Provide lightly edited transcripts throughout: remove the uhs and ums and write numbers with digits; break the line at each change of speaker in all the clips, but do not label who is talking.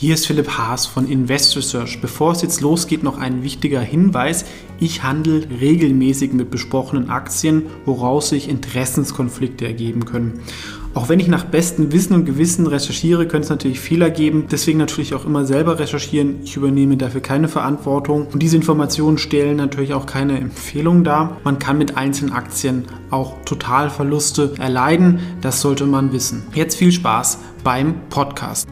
Hier ist Philipp Haas von Invest Research. Bevor es jetzt losgeht, noch ein wichtiger Hinweis. Ich handle regelmäßig mit besprochenen Aktien, woraus sich Interessenskonflikte ergeben können. Auch wenn ich nach bestem Wissen und Gewissen recherchiere, können es natürlich Fehler geben. Deswegen natürlich auch immer selber recherchieren. Ich übernehme dafür keine Verantwortung. Und diese Informationen stellen natürlich auch keine Empfehlung dar. Man kann mit einzelnen Aktien auch Totalverluste erleiden. Das sollte man wissen. Jetzt viel Spaß beim Podcast.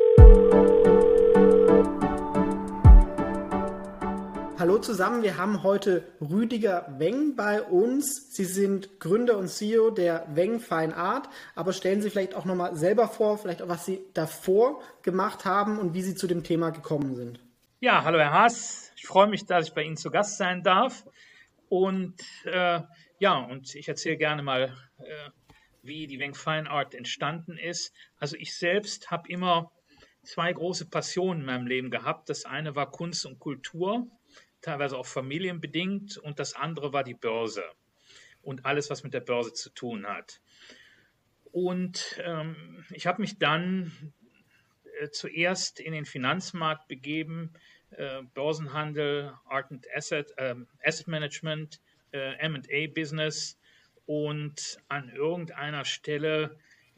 Hallo zusammen, wir haben heute Rüdiger Weng bei uns. Sie sind Gründer und CEO der Weng Fine Art, aber stellen Sie vielleicht auch nochmal selber vor, vielleicht auch was Sie davor gemacht haben und wie Sie zu dem Thema gekommen sind.
Ja, hallo Herr Haas, ich freue mich, dass ich bei Ihnen zu Gast sein darf und ich erzähle gerne mal, wie die Weng Fine Art entstanden ist. Also ich selbst habe immer zwei große Passionen in meinem Leben gehabt. Das eine war Kunst und Kultur, teilweise auch familienbedingt, und das andere war die Börse und alles, was mit der Börse zu tun hat. Und ich habe mich dann zuerst in den Finanzmarkt begeben, Börsenhandel, Art and Asset Management, M&A-Business, und an irgendeiner Stelle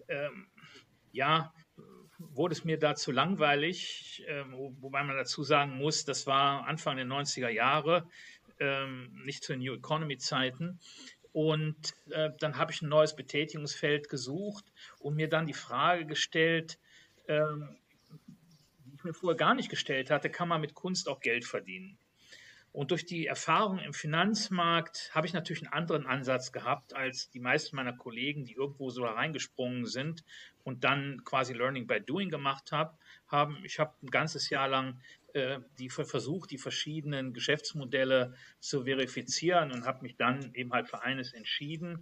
wurde es mir dazu langweilig, wobei man dazu sagen muss, das war Anfang der 90er Jahre, nicht zu den New Economy Zeiten. Und dann habe ich ein neues Betätigungsfeld gesucht und mir dann die Frage gestellt, die ich mir vorher gar nicht gestellt hatte: Kann man mit Kunst auch Geld verdienen? Und durch die Erfahrung im Finanzmarkt habe ich natürlich einen anderen Ansatz gehabt als die meisten meiner Kollegen, die irgendwo so reingesprungen sind und dann quasi Learning by Doing gemacht haben. Ich habe ein ganzes Jahr lang versucht, die verschiedenen Geschäftsmodelle zu verifizieren und habe mich dann eben halt für eines entschieden,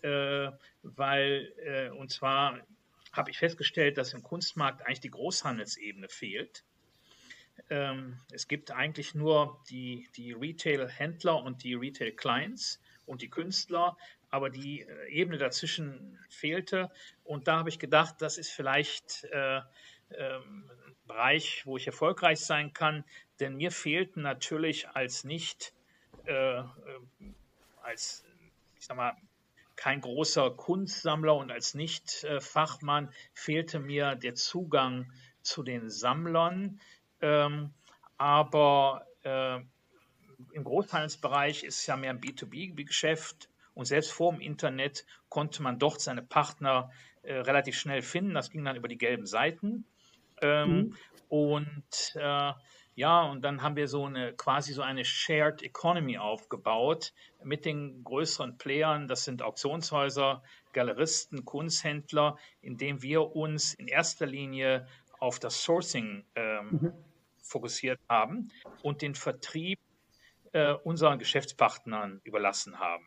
und zwar habe ich festgestellt, dass im Kunstmarkt eigentlich die Großhandelsebene fehlt. Es gibt eigentlich nur die Retail-Händler und die Retail-Clients und die Künstler, aber die Ebene dazwischen fehlte. Und da habe ich gedacht, das ist vielleicht ein Bereich, wo ich erfolgreich sein kann, denn mir fehlten natürlich als kein großer Kunstsammler und als Nicht-Fachmann fehlte mir der Zugang zu den Sammlern. Aber im Großhandelsbereich ist es ja mehr ein B2B-Geschäft, und selbst vor dem Internet konnte man dort seine Partner relativ schnell finden. Das ging dann über die gelben Seiten. Und dann haben wir quasi so eine Shared Economy aufgebaut mit den größeren Playern. Das sind Auktionshäuser, Galeristen, Kunsthändler, indem wir uns in erster Linie auf das Sourcing fokussiert haben und den Vertrieb unseren Geschäftspartnern überlassen haben.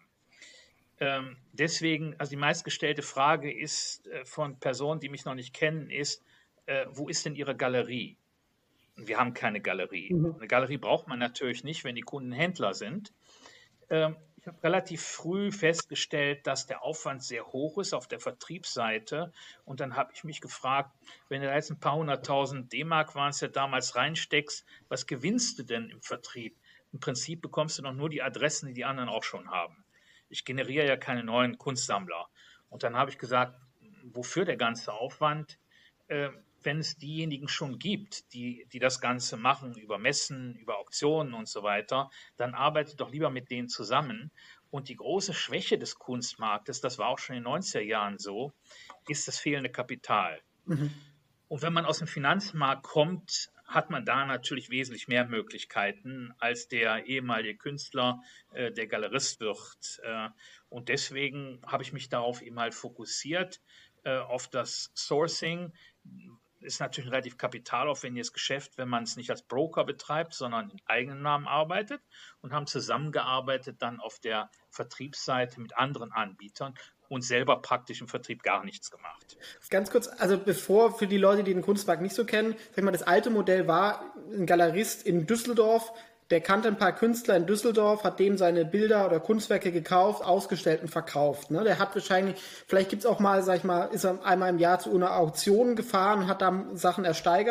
Deswegen, also die meistgestellte Frage ist von Personen, die mich noch nicht kennen, ist, wo ist denn Ihre Galerie? Wir haben keine Galerie. Eine Galerie braucht man natürlich nicht, wenn die Kunden Händler sind. Ich habe relativ früh festgestellt, dass der Aufwand sehr hoch ist auf der Vertriebsseite. Und dann habe ich mich gefragt, wenn du da jetzt ein paar 100.000 D-Mark waren es ja damals reinsteckst, was gewinnst du denn im Vertrieb? Im Prinzip bekommst du noch nur die Adressen, die die anderen auch schon haben. Ich generiere ja keine neuen Kunstsammler. Und dann habe ich gesagt, wofür der ganze Aufwand? Wenn es diejenigen schon gibt, die das Ganze machen, über Messen, über Auktionen und so weiter, dann arbeitet doch lieber mit denen zusammen. Und die große Schwäche des Kunstmarktes, das war auch schon in den 90er Jahren so, ist das fehlende Kapital. Und wenn man aus dem Finanzmarkt kommt, hat man da natürlich wesentlich mehr Möglichkeiten als der ehemalige Künstler, der Galerist wird. Und deswegen habe ich mich darauf eben halt fokussiert, auf das Sourcing. Ist natürlich ein relativ kapitalaufwendiges Geschäft, wenn man es nicht als Broker betreibt, sondern in eigenen Namen arbeitet, und haben zusammengearbeitet dann auf der Vertriebsseite mit anderen Anbietern und selber praktisch im Vertrieb gar nichts gemacht.
Ganz kurz, also bevor, für die Leute, die den Kunstmarkt nicht so kennen, sag mal, das alte Modell war ein Galerist in Düsseldorf, der kannte ein paar Künstler in Düsseldorf, hat denen seine Bilder oder Kunstwerke gekauft, ausgestellt und verkauft. Ne? Der hat wahrscheinlich, vielleicht gibt es auch mal, sag ich mal, ist er einmal im Jahr zu einer Auktion gefahren und hat da Sachen ersteigert.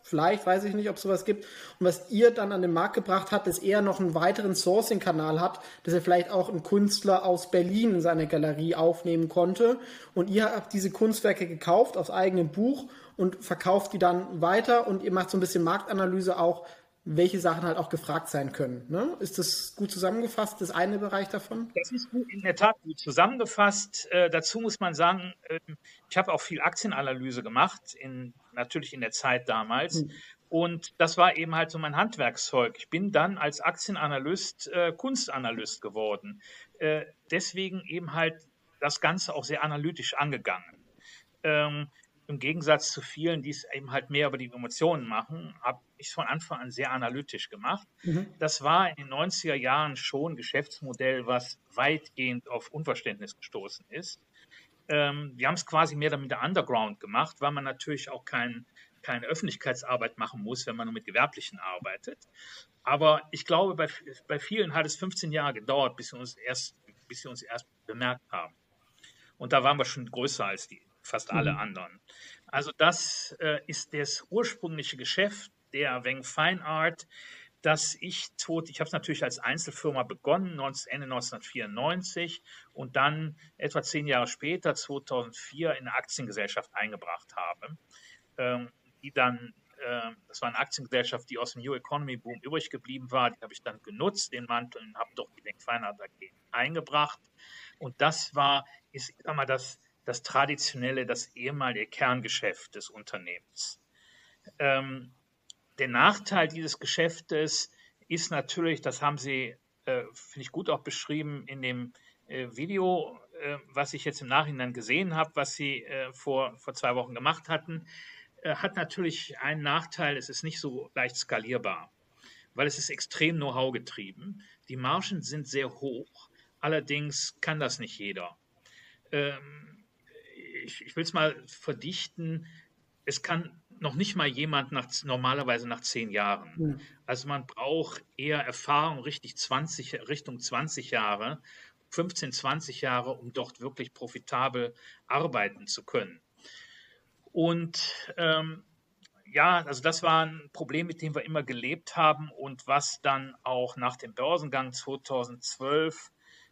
vielleicht, weiß ich nicht, ob es sowas gibt. Und was ihr dann an den Markt gebracht habt, ist eher noch einen weiteren Sourcing-Kanal habt, dass ihr vielleicht auch einen Künstler aus Berlin in seine Galerie aufnehmen konnte. Und ihr habt diese Kunstwerke gekauft aus eigenem Buch und verkauft die dann weiter und ihr macht so ein bisschen Marktanalyse auch, welche Sachen halt auch gefragt sein können. Ne? Ist das gut zusammengefasst, das eine Bereich davon?
Das ist in der Tat gut zusammengefasst. Dazu muss man sagen, ich habe auch viel Aktienanalyse gemacht, natürlich in der Zeit damals. Und das war eben halt so mein Handwerkszeug. Ich bin dann als Aktienanalyst Kunstanalyst geworden. Deswegen eben halt das Ganze auch sehr analytisch angegangen. Im Gegensatz zu vielen, die es eben halt mehr über die Emotionen machen, habe ich es von Anfang an sehr analytisch gemacht. Das war in den 90er Jahren schon ein Geschäftsmodell, was weitgehend auf Unverständnis gestoßen ist. Wir haben es quasi mehr oder minder underground gemacht, weil man natürlich auch keine Öffentlichkeitsarbeit machen muss, wenn man nur mit Gewerblichen arbeitet. Aber ich glaube, bei vielen hat es 15 Jahre gedauert, bis sie uns erst bemerkt haben. Und da waren wir schon größer als fast alle anderen. Also das ist das ursprüngliche Geschäft der Weng Fine Art, ich habe es natürlich als Einzelfirma begonnen, Ende 1994 und dann etwa 10 Jahre später, 2004, in eine Aktiengesellschaft eingebracht habe, das war eine Aktiengesellschaft, die aus dem New Economy Boom übrig geblieben war, die habe ich dann genutzt, den Mantel, und habe doch die Weng Fine Art AG eingebracht. Und das ist das traditionelle, das ehemalige Kerngeschäft des Unternehmens. Der Nachteil dieses Geschäftes ist natürlich, das haben Sie, finde ich, gut auch beschrieben in dem Video, was ich jetzt im Nachhinein gesehen habe, was Sie vor 2 Wochen gemacht hatten, hat natürlich einen Nachteil, es ist nicht so leicht skalierbar, weil es ist extrem Know-how getrieben. Die Margen sind sehr hoch, allerdings kann das nicht jeder. Ich will es mal verdichten, es kann noch nicht mal jemand normalerweise nach 10 Jahren. Also man braucht eher Erfahrung Richtung 20 Jahre, 15, 20 Jahre, um dort wirklich profitabel arbeiten zu können. Und also das war ein Problem, mit dem wir immer gelebt haben und was dann auch nach dem Börsengang 2012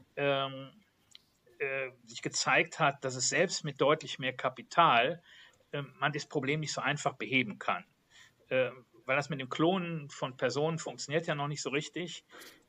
sich gezeigt hat, dass es selbst mit deutlich mehr Kapital man das Problem nicht so einfach beheben kann. Weil das mit dem Klonen von Personen funktioniert ja noch nicht so richtig.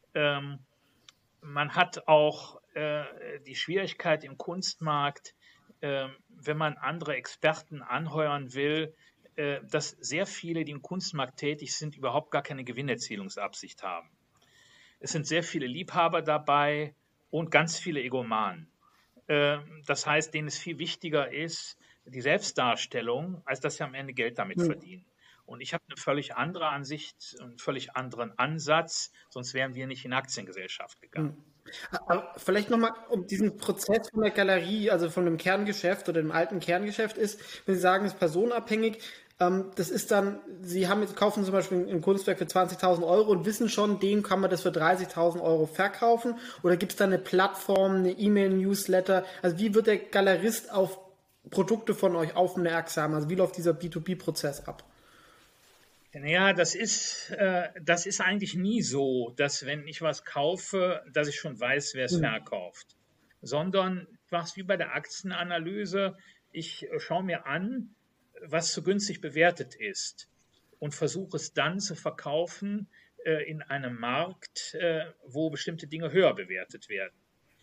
Man hat auch die Schwierigkeit im Kunstmarkt, wenn man andere Experten anheuern will, dass sehr viele, die im Kunstmarkt tätig sind, überhaupt gar keine Gewinnerzielungsabsicht haben. Es sind sehr viele Liebhaber dabei und ganz viele Egomanen. Das heißt, denen es viel wichtiger ist, die Selbstdarstellung, als dass sie am Ende Geld damit verdienen. Und ich habe eine völlig andere Ansicht, einen völlig anderen Ansatz, sonst wären wir nicht in Aktiengesellschaft gegangen.
Aber vielleicht nochmal um diesen Prozess von der Galerie, also von dem Kerngeschäft oder dem alten Kerngeschäft ist, wenn Sie sagen, es ist personenabhängig, das ist dann, Sie kaufen zum Beispiel ein Kunstwerk für 20.000 Euro und wissen schon, dem kann man das für 30.000 Euro verkaufen, oder gibt es da eine Plattform, eine E-Mail-Newsletter, also wie wird der Galerist auf Produkte von euch aufmerksam, also wie läuft dieser B2B-Prozess ab?
Naja, das ist eigentlich nie so, dass wenn ich was kaufe, dass ich schon weiß, wer es verkauft. Sondern ich mache es wie bei der Aktienanalyse. Ich schaue mir an, was zu günstig bewertet ist und versuche es dann zu verkaufen in einem Markt, wo bestimmte Dinge höher bewertet werden.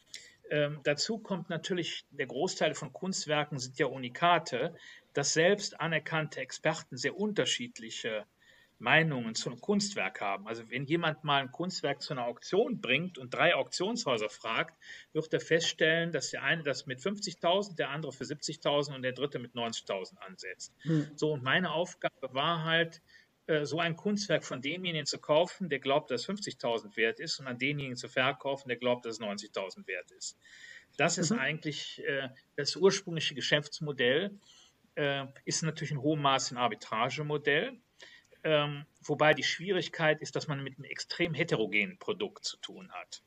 Dazu kommt natürlich, der Großteil von Kunstwerken sind ja Unikate, dass selbst anerkannte Experten sehr unterschiedliche Meinungen zu einem Kunstwerk haben. Also wenn jemand mal ein Kunstwerk zu einer Auktion bringt und 3 Auktionshäuser fragt, wird er feststellen, dass der eine das mit 50.000, der andere für 70.000 und der dritte mit 90.000 ansetzt. So, und meine Aufgabe war halt, so ein Kunstwerk von demjenigen zu kaufen, der glaubt, dass es 50.000 wert ist, und an denjenigen zu verkaufen, der glaubt, dass es 90.000 wert ist. Das ist eigentlich das ursprüngliche Geschäftsmodell, ist natürlich in hohem Maße ein Arbitragemodell, wobei die Schwierigkeit ist, dass man mit einem extrem heterogenen Produkt zu tun hat.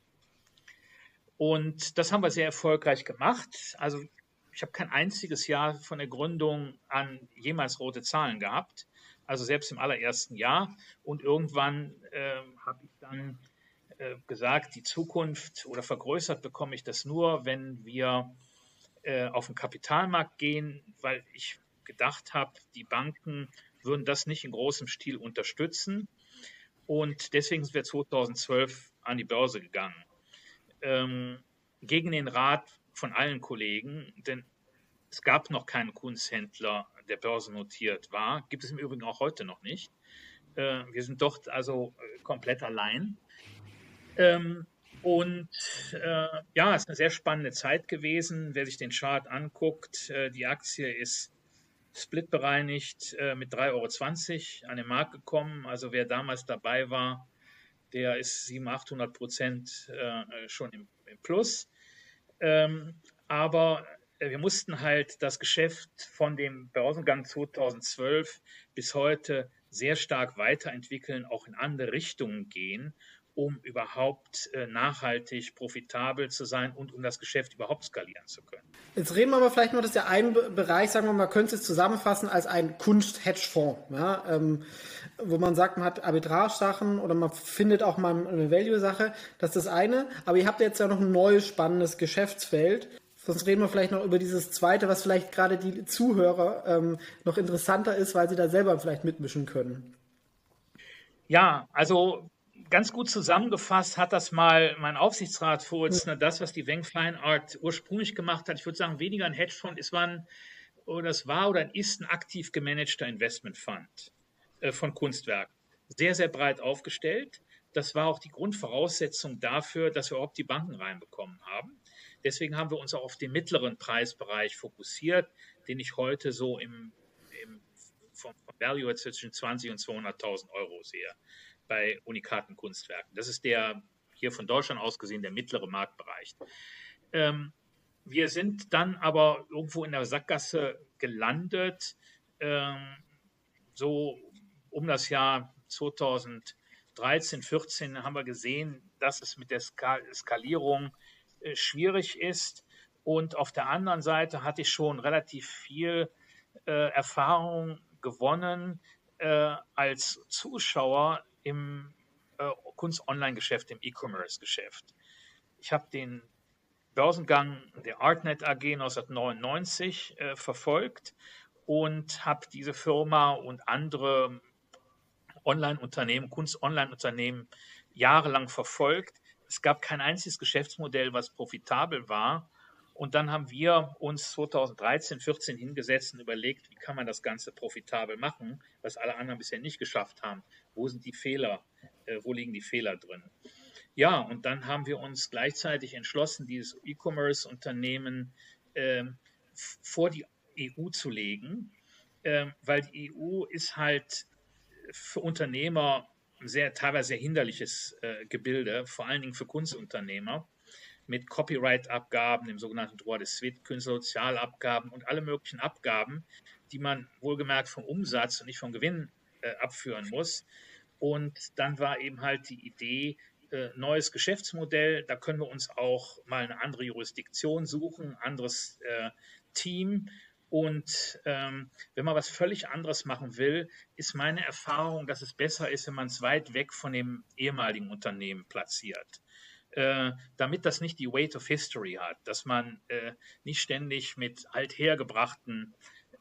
Und das haben wir sehr erfolgreich gemacht. Also ich habe kein einziges Jahr von der Gründung an jemals rote Zahlen gehabt. also selbst im allerersten Jahr. Und irgendwann habe ich dann gesagt, die Zukunft oder vergrößert bekomme ich das nur, wenn wir auf den Kapitalmarkt gehen, weil ich gedacht habe, die Banken würden das nicht in großem Stil unterstützen. Und deswegen sind wir 2012 an die Börse gegangen. Gegen den Rat von allen Kollegen, denn es gab noch keinen Kunsthändler, der börsennotiert war. Gibt es im Übrigen auch heute noch nicht. Wir sind dort also komplett allein. Ja, es ist eine sehr spannende Zeit gewesen. Wer sich den Chart anguckt, die Aktie ist splitbereinigt mit 3,20 € an den Markt gekommen. Also wer damals dabei war, der ist 700-800% schon im Plus. Aber wir mussten halt das Geschäft von dem Börsengang 2012 bis heute sehr stark weiterentwickeln, auch in andere Richtungen gehen, um überhaupt nachhaltig profitabel zu sein und um das Geschäft überhaupt skalieren zu können.
Jetzt reden wir aber vielleicht nur, dass der ein Bereich, sagen wir mal, man könnte es zusammenfassen als ein Kunst-Hedgefonds, ja, wo man sagt, man hat Arbitrage-Sachen oder man findet auch mal eine Value-Sache, das ist das eine, aber ihr habt jetzt ja noch ein neues spannendes Geschäftsfeld. Sonst reden wir vielleicht noch über dieses zweite, was vielleicht gerade die Zuhörer noch interessanter ist, weil sie da selber vielleicht mitmischen können.
Ja, also ganz gut zusammengefasst hat das mal mein Aufsichtsratsvorsitzender, das, was die Weng Fine Art ursprünglich gemacht hat. Ich würde sagen, weniger ein Hedgefonds, es war oder ist ein aktiv gemanagter Investmentfonds von Kunstwerken. Sehr, sehr breit aufgestellt. Das war auch die Grundvoraussetzung dafür, dass wir überhaupt die Banken reinbekommen haben. Deswegen haben wir uns auch auf den mittleren Preisbereich fokussiert, den ich heute so vom Value zwischen 20.000 und 200.000 € sehe bei unikaten Kunstwerken. Das ist der hier von Deutschland aus gesehen der mittlere Marktbereich. Wir sind dann aber irgendwo in der Sackgasse gelandet, so um das Jahr 2013, 14 haben wir gesehen, dass es mit der Skalierung schwierig ist. Und auf der anderen Seite hatte ich schon relativ viel Erfahrung gewonnen als Zuschauer im Kunst-Online-Geschäft, im E-Commerce-Geschäft. Ich habe den Börsengang der Artnet AG 1999 verfolgt und habe diese Firma und andere Online-Unternehmen, Kunst-Online-Unternehmen jahrelang verfolgt. Es gab kein einziges Geschäftsmodell, was profitabel war. Und dann haben wir uns 2013, 14 hingesetzt und überlegt, wie kann man das Ganze profitabel machen, was alle anderen bisher nicht geschafft haben. Wo sind die Fehler? Wo liegen die Fehler drin? Ja, und dann haben wir uns gleichzeitig entschlossen, dieses E-Commerce-Unternehmen vor die EU zu legen, weil die EU ist halt für Unternehmer ein teilweise sehr hinderliches Gebilde, vor allen Dingen für Kunstunternehmer, mit Copyright-Abgaben, dem sogenannten Droit de Suite, Künstlersozialabgaben und alle möglichen Abgaben, die man wohlgemerkt vom Umsatz und nicht vom Gewinn abführen muss. Und dann war eben halt die Idee, neues Geschäftsmodell, da können wir uns auch mal eine andere Jurisdiktion suchen, anderes Team. Und wenn man was völlig anderes machen will, ist meine Erfahrung, dass es besser ist, wenn man es weit weg von dem ehemaligen Unternehmen platziert. Damit das nicht die Weight of History hat, dass man nicht ständig mit althergebrachten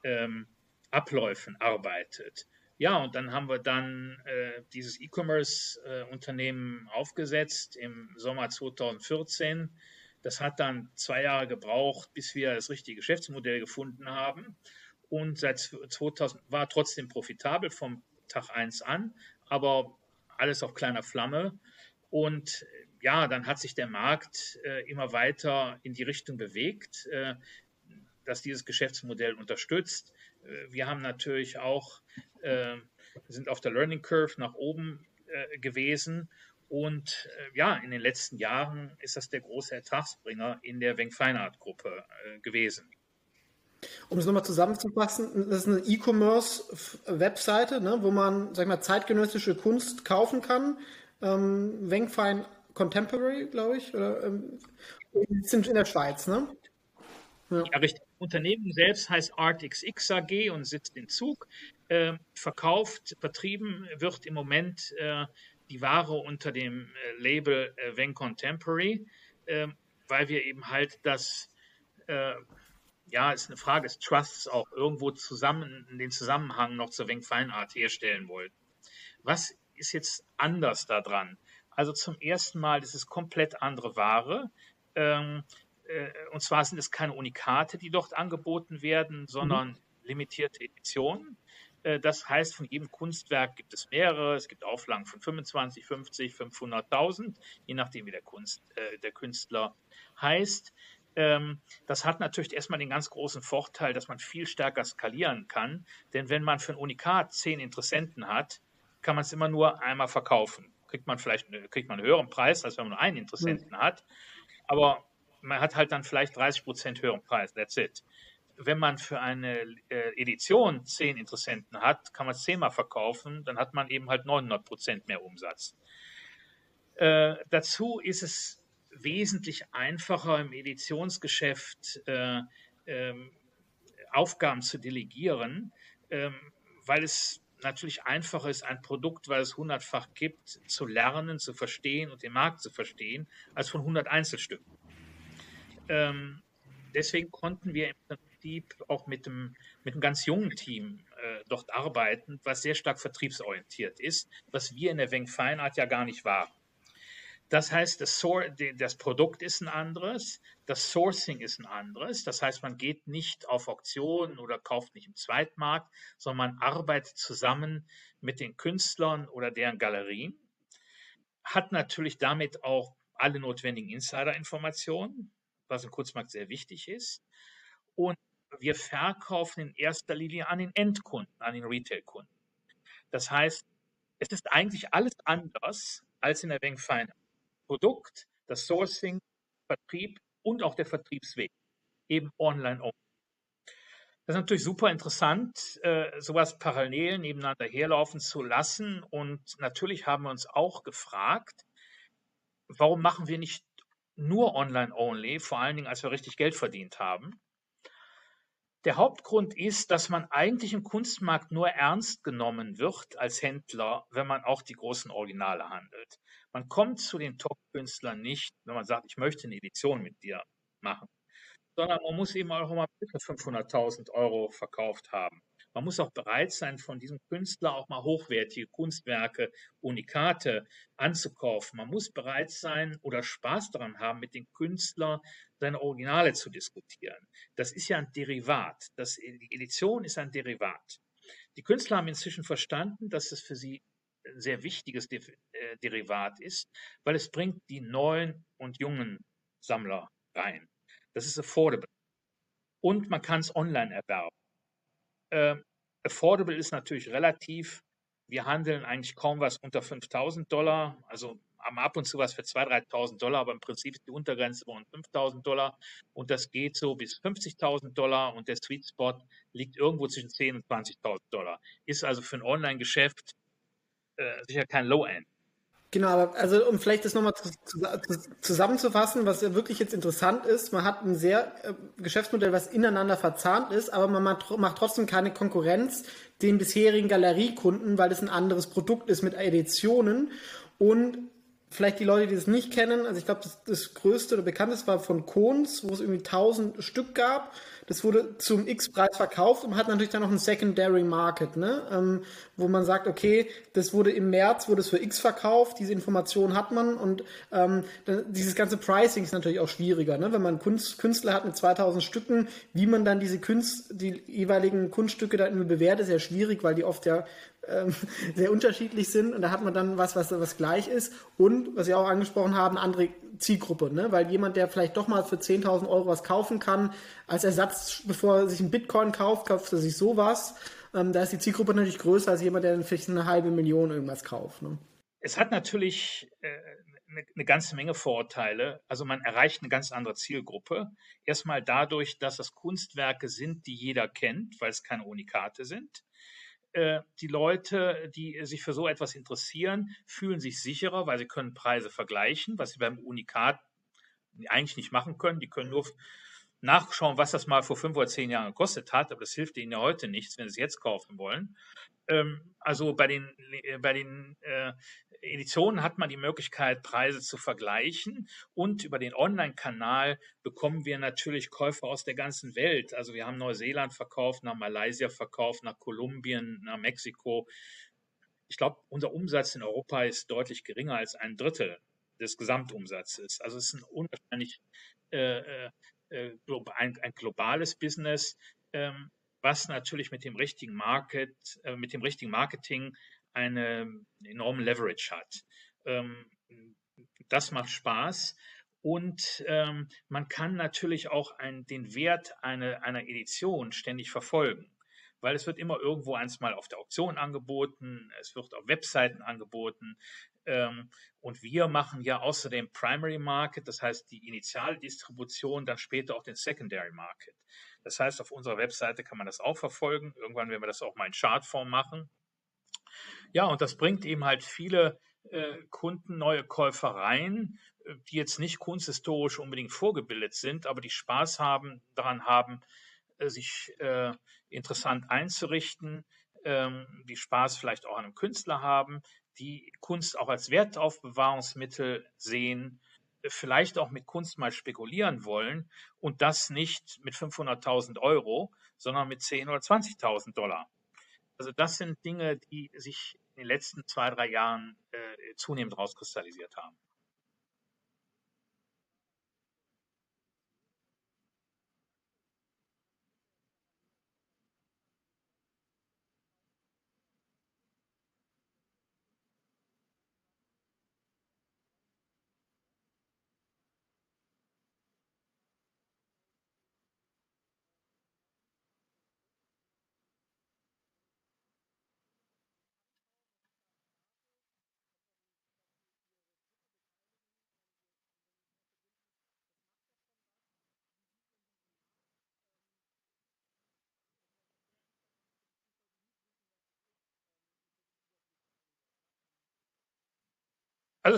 Abläufen arbeitet. Ja, und dann haben wir dann dieses E-Commerce-Unternehmen aufgesetzt im Sommer 2014. Das hat dann 2 Jahre gebraucht, bis wir das richtige Geschäftsmodell gefunden haben. Und seit 2000 war trotzdem profitabel vom Tag 1 an, aber alles auf kleiner Flamme. Und ja, dann hat sich der Markt immer weiter in die Richtung bewegt, dass dieses Geschäftsmodell unterstützt. Wir haben natürlich auch, sind auf der Learning Curve nach oben gewesen. Und ja, in den letzten Jahren ist das der große Ertragsbringer in der Weng Fine Art Gruppe gewesen.
Um es nochmal zusammenzufassen, das ist eine E-Commerce-Webseite, ne, wo man, sag ich mal, zeitgenössische Kunst kaufen kann. Weng Fine Contemporary, glaube ich, oder sind in der Schweiz, ne?
Ja, richtig. Unternehmen selbst heißt ArtXX AG und sitzt in Zug. Vertrieben wird im Moment die Ware unter dem Label Weng Contemporary, weil wir eben halt ist eine Frage des Trusts auch irgendwo den Zusammenhang noch zur Weng Fine Art herstellen wollen. Was ist jetzt anders daran? Also zum ersten Mal ist es komplett andere Ware. Und zwar sind es keine Unikate, die dort angeboten werden, sondern limitierte Editionen. Das heißt, von jedem Kunstwerk gibt es mehrere. Es gibt Auflagen von 25, 50, 500.000, je nachdem, wie der Künstler heißt. Das hat natürlich erstmal den ganz großen Vorteil, dass man viel stärker skalieren kann. Denn wenn man für ein Unikat 10 Interessenten hat, kann man es immer nur einmal verkaufen. Kriegt man einen höheren Preis, als wenn man nur einen Interessenten hat. Aber man hat halt dann vielleicht 30% höheren Preis. That's it. Wenn man für eine Edition 10 Interessenten hat, kann man es 10-mal verkaufen. Dann hat man eben halt 900% mehr Umsatz. Dazu ist es wesentlich einfacher im Editionsgeschäft Aufgaben zu delegieren, weil es natürlich einfacher ist, ein Produkt, weil es 100-fach gibt, zu lernen, zu verstehen und den Markt zu verstehen, als von 100 Einzelstücken. Deswegen konnten wir im Prinzip auch mit einem ganz jungen Team dort arbeiten, was sehr stark vertriebsorientiert ist, was wir in der Weng Fine Art ja gar nicht waren. Das heißt, das Produkt ist ein anderes, das Sourcing ist ein anderes. Das heißt, man geht nicht auf Auktionen oder kauft nicht im Zweitmarkt, sondern man arbeitet zusammen mit den Künstlern oder deren Galerien, hat natürlich damit auch alle notwendigen Insider-Informationen, was im Kunstmarkt sehr wichtig ist. Und wir verkaufen in erster Linie an den Endkunden, an den Retail-Kunden. Das heißt, es ist eigentlich alles anders als in der Weng Fine Art. Produkt, das Sourcing, Vertrieb und auch der Vertriebsweg, eben online only. Das ist natürlich super interessant, sowas parallel nebeneinander herlaufen zu lassen. Und natürlich haben wir uns auch gefragt, warum machen wir nicht nur online only, vor allen Dingen, als wir richtig Geld verdient haben. Der Hauptgrund ist, dass man eigentlich im Kunstmarkt nur ernst genommen wird als Händler, wenn man auch die großen Originale handelt. Man kommt zu den Top-Künstlern nicht, wenn man sagt, ich möchte eine Edition mit dir machen, sondern man muss eben auch mal für 500.000 Euro verkauft haben. Man muss auch bereit sein, von diesem Künstler auch mal hochwertige Kunstwerke, Unikate anzukaufen. Man muss bereit sein oder Spaß daran haben, mit dem Künstler seine Originale zu diskutieren. Das ist ja ein Derivat. Die Edition ist ein Derivat. Die Künstler haben inzwischen verstanden, dass es für sie ein sehr wichtiges Derivat ist, weil es bringt die neuen und jungen Sammler rein. Das ist affordable. Und man kann es online erwerben. Affordable ist natürlich relativ. Wir handeln eigentlich kaum was unter $5.000. Also haben ab und zu was für $2.000, $3.000, aber im Prinzip ist die Untergrenze bei $5.000. Und das geht so bis $50.000 und der Sweet Spot liegt irgendwo zwischen $10.000 und $20.000. Ist also für ein Online-Geschäft sicher kein Low-End.
Genau, aber also um vielleicht das nochmal zusammenzufassen, was ja wirklich jetzt interessant ist, man hat ein sehr Geschäftsmodell, was ineinander verzahnt ist, aber man macht trotzdem keine Konkurrenz den bisherigen Galeriekunden, weil das ein anderes Produkt ist mit Editionen. Und vielleicht die Leute, die das nicht kennen, also ich glaube, das größte oder bekannteste war von Kons, wo es irgendwie 1000 Stück gab. Das wurde zum X-Preis verkauft und hat natürlich dann noch einen Secondary Market, ne? Wo man sagt, okay, das wurde im März, wurde es für X verkauft, diese Information hat man und dieses ganze Pricing ist natürlich auch schwieriger, ne? Wenn man Künstler hat mit 2000 Stücken, wie man dann die jeweiligen Kunststücke dann bewertet, ist ja schwierig, weil die oft ja sehr unterschiedlich sind und da hat man dann was gleich ist und, was Sie auch angesprochen haben, andere Zielgruppe, ne? Weil jemand, der vielleicht doch mal für 10.000 Euro was kaufen kann, als Ersatz, bevor er sich einen Bitcoin kauft er sich sowas. Da ist die Zielgruppe natürlich größer als jemand, der dann vielleicht 500.000 irgendwas kauft, ne?
Es hat natürlich eine ganze Menge Vorteile. Also man erreicht eine ganz andere Zielgruppe. Erstmal dadurch, dass das Kunstwerke sind, die jeder kennt, weil es keine Unikate sind. Die Leute, die sich für so etwas interessieren, fühlen sich sicherer, weil sie können Preise vergleichen, was sie beim Unikat eigentlich nicht machen können. Die können nur nachschauen, was das mal vor 5 oder 10 Jahren gekostet hat, aber das hilft Ihnen ja heute nichts, wenn Sie es jetzt kaufen wollen. Also bei den Editionen hat man die Möglichkeit, Preise zu vergleichen, und über den Online-Kanal bekommen wir natürlich Käufer aus der ganzen Welt. Also wir haben Neuseeland verkauft, nach Malaysia verkauft, nach Kolumbien, nach Mexiko. Ich glaube, unser Umsatz in Europa ist deutlich geringer als 1/3 des Gesamtumsatzes. Also es ist ein unwahrscheinlich ein globales Business, was natürlich mit dem richtigen mit dem richtigen Marketing eine enorme Leverage hat. Das macht Spaß, und man kann natürlich auch den Wert einer Edition ständig verfolgen, weil es wird immer irgendwo eins mal auf der Auktion angeboten, es wird auf Webseiten angeboten, und wir machen ja außerdem Primary Market, das heißt die Initialdistribution, dann später auch den Secondary Market. Das heißt, auf unserer Webseite kann man das auch verfolgen. Irgendwann werden wir das auch mal in Chartform machen. Ja, und das bringt eben halt viele Kunden, neue Käufer rein, die jetzt nicht kunsthistorisch unbedingt vorgebildet sind, aber die Spaß daran haben, sich interessant einzurichten, die Spaß vielleicht auch an einem Künstler haben, die Kunst auch als Wertaufbewahrungsmittel sehen, vielleicht auch mit Kunst mal spekulieren wollen, und das nicht mit 500.000 Euro, sondern mit 10.000 oder 20.000 Dollar. Also das sind Dinge, die sich in den letzten 2, 3 Jahren zunehmend rauskristallisiert haben. Also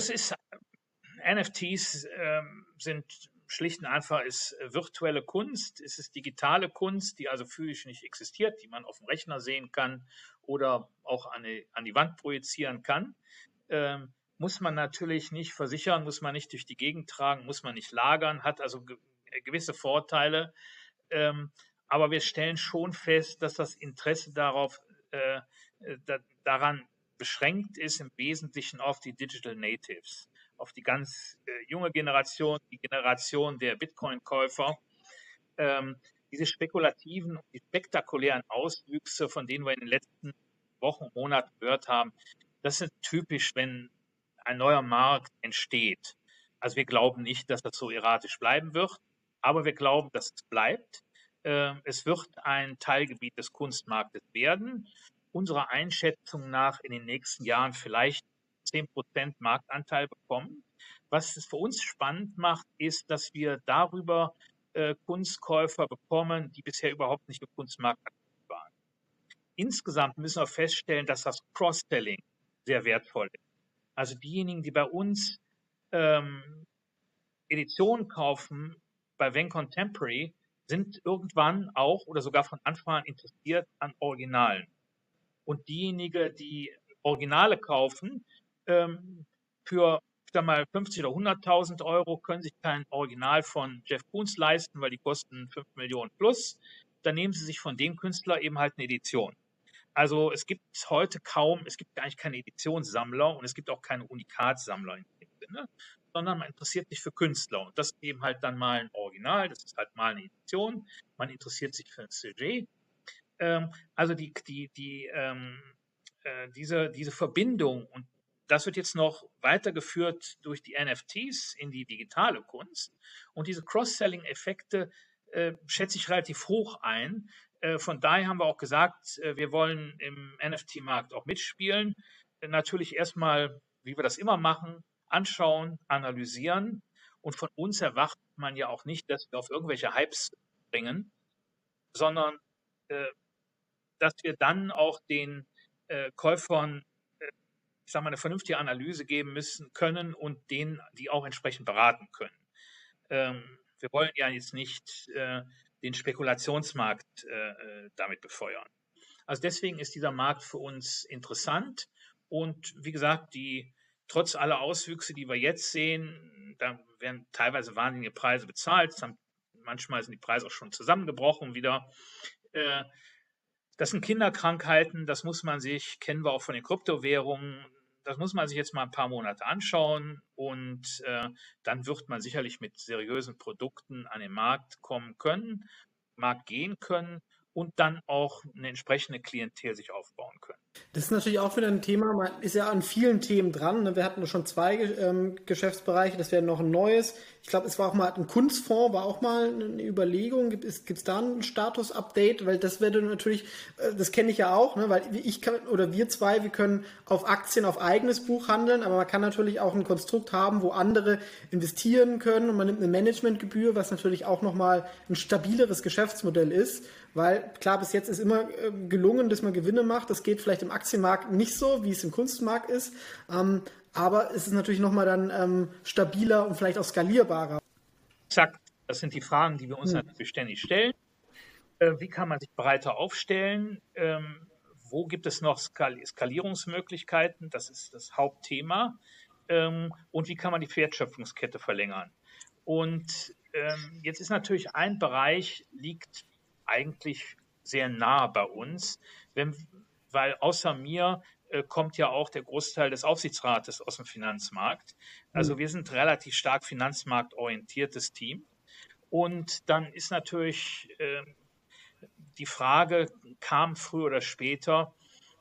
NFTs sind schlicht und einfach ist virtuelle Kunst, es ist digitale Kunst, die also physisch nicht existiert, die man auf dem Rechner sehen kann oder auch an die Wand projizieren kann. Muss man natürlich nicht versichern, muss man nicht durch die Gegend tragen, muss man nicht lagern, hat also gewisse Vorteile. Aber wir stellen schon fest, dass das Interesse daran beschränkt ist, im Wesentlichen auf die Digital Natives, auf die ganz junge Generation, die Generation der Bitcoin-Käufer. Diese spekulativen und die spektakulären Auswüchse, von denen wir in den letzten Wochen, Monaten gehört haben, das ist typisch, wenn ein neuer Markt entsteht. Also wir glauben nicht, dass das so erratisch bleiben wird, aber wir glauben, dass es bleibt. Es wird ein Teilgebiet des Kunstmarktes werden. Unserer Einschätzung nach in den nächsten Jahren vielleicht 10% Marktanteil bekommen. Was es für uns spannend macht, ist, dass wir darüber Kunstkäufer bekommen, die bisher überhaupt nicht im Kunstmarkt aktiv waren. Insgesamt müssen wir feststellen, dass das Cross-Selling sehr wertvoll ist. Also diejenigen, die bei uns Editionen kaufen bei Van Contemporary, sind irgendwann auch oder sogar von Anfang an interessiert an Originalen. Und diejenigen, die Originale kaufen, für ich sag mal 50 oder 100.000 Euro können sich kein Original von Jeff Koons leisten, weil die kosten 5 Millionen plus. Dann nehmen sie sich von dem Künstler eben halt eine Edition. Also es gibt heute es gibt eigentlich keine Editionssammler und es gibt auch keine Unikatsammler in dem Sinne, sondern man interessiert sich für Künstler, und das ist eben halt dann mal ein Original, das ist halt mal eine Edition, man interessiert sich für ein Sujet. Also diese Verbindung, und das wird jetzt noch weitergeführt durch die NFTs in die digitale Kunst, und diese Cross-Selling-Effekte schätze ich relativ hoch ein. Von daher haben wir auch gesagt, wir wollen im NFT-Markt auch mitspielen. Natürlich erstmal, wie wir das immer machen, anschauen, analysieren, und von uns erwartet man ja auch nicht, dass wir auf irgendwelche Hypes bringen, sondern dass wir dann auch den Käufern, ich sage mal, eine vernünftige Analyse geben müssen können und denen die auch entsprechend beraten können. Wir wollen ja jetzt nicht den Spekulationsmarkt damit befeuern. Also deswegen ist dieser Markt für uns interessant. Und wie gesagt, trotz aller Auswüchse, die wir jetzt sehen, da werden teilweise wahnsinnige Preise bezahlt. Manchmal sind die Preise auch schon zusammengebrochen wieder. Das sind Kinderkrankheiten, kennen wir auch von den Kryptowährungen, das muss man sich jetzt mal ein paar Monate anschauen und dann wird man sicherlich mit seriösen Produkten an den Markt gehen können und dann auch eine entsprechende Klientel sich aufbauen können.
Das ist natürlich auch wieder ein Thema, man ist ja an vielen Themen dran. Wir hatten schon 2 Geschäftsbereiche, das wäre noch ein neues. Ich glaube, es war auch mal ein Kunstfonds, war auch mal eine Überlegung. Gibt es da ein Status-Update? Weil das wäre natürlich, das kenne ich ja auch, ne? Weil wir zwei, wir können auf Aktien auf eigenes Buch handeln, aber man kann natürlich auch ein Konstrukt haben, wo andere investieren können und man nimmt eine Managementgebühr, was natürlich auch nochmal ein stabileres Geschäftsmodell ist. Weil klar, bis jetzt ist immer gelungen, dass man Gewinne macht. Das geht vielleicht im Aktienmarkt nicht so, wie es im Kunstmarkt ist. Aber es ist natürlich nochmal dann stabiler und vielleicht auch skalierbarer.
Exakt, das sind die Fragen, die wir uns natürlich ständig stellen. Wie kann man sich breiter aufstellen? Wo gibt es noch Skalierungsmöglichkeiten? Das ist das Hauptthema. Und wie kann man die Wertschöpfungskette verlängern? Und jetzt ist natürlich ein Bereich, liegt eigentlich sehr nah bei uns, weil außer mir kommt ja auch der Großteil des Aufsichtsrates aus dem Finanzmarkt. Also wir sind relativ stark finanzmarktorientiertes Team. Und dann ist natürlich die Frage, kam früher oder später,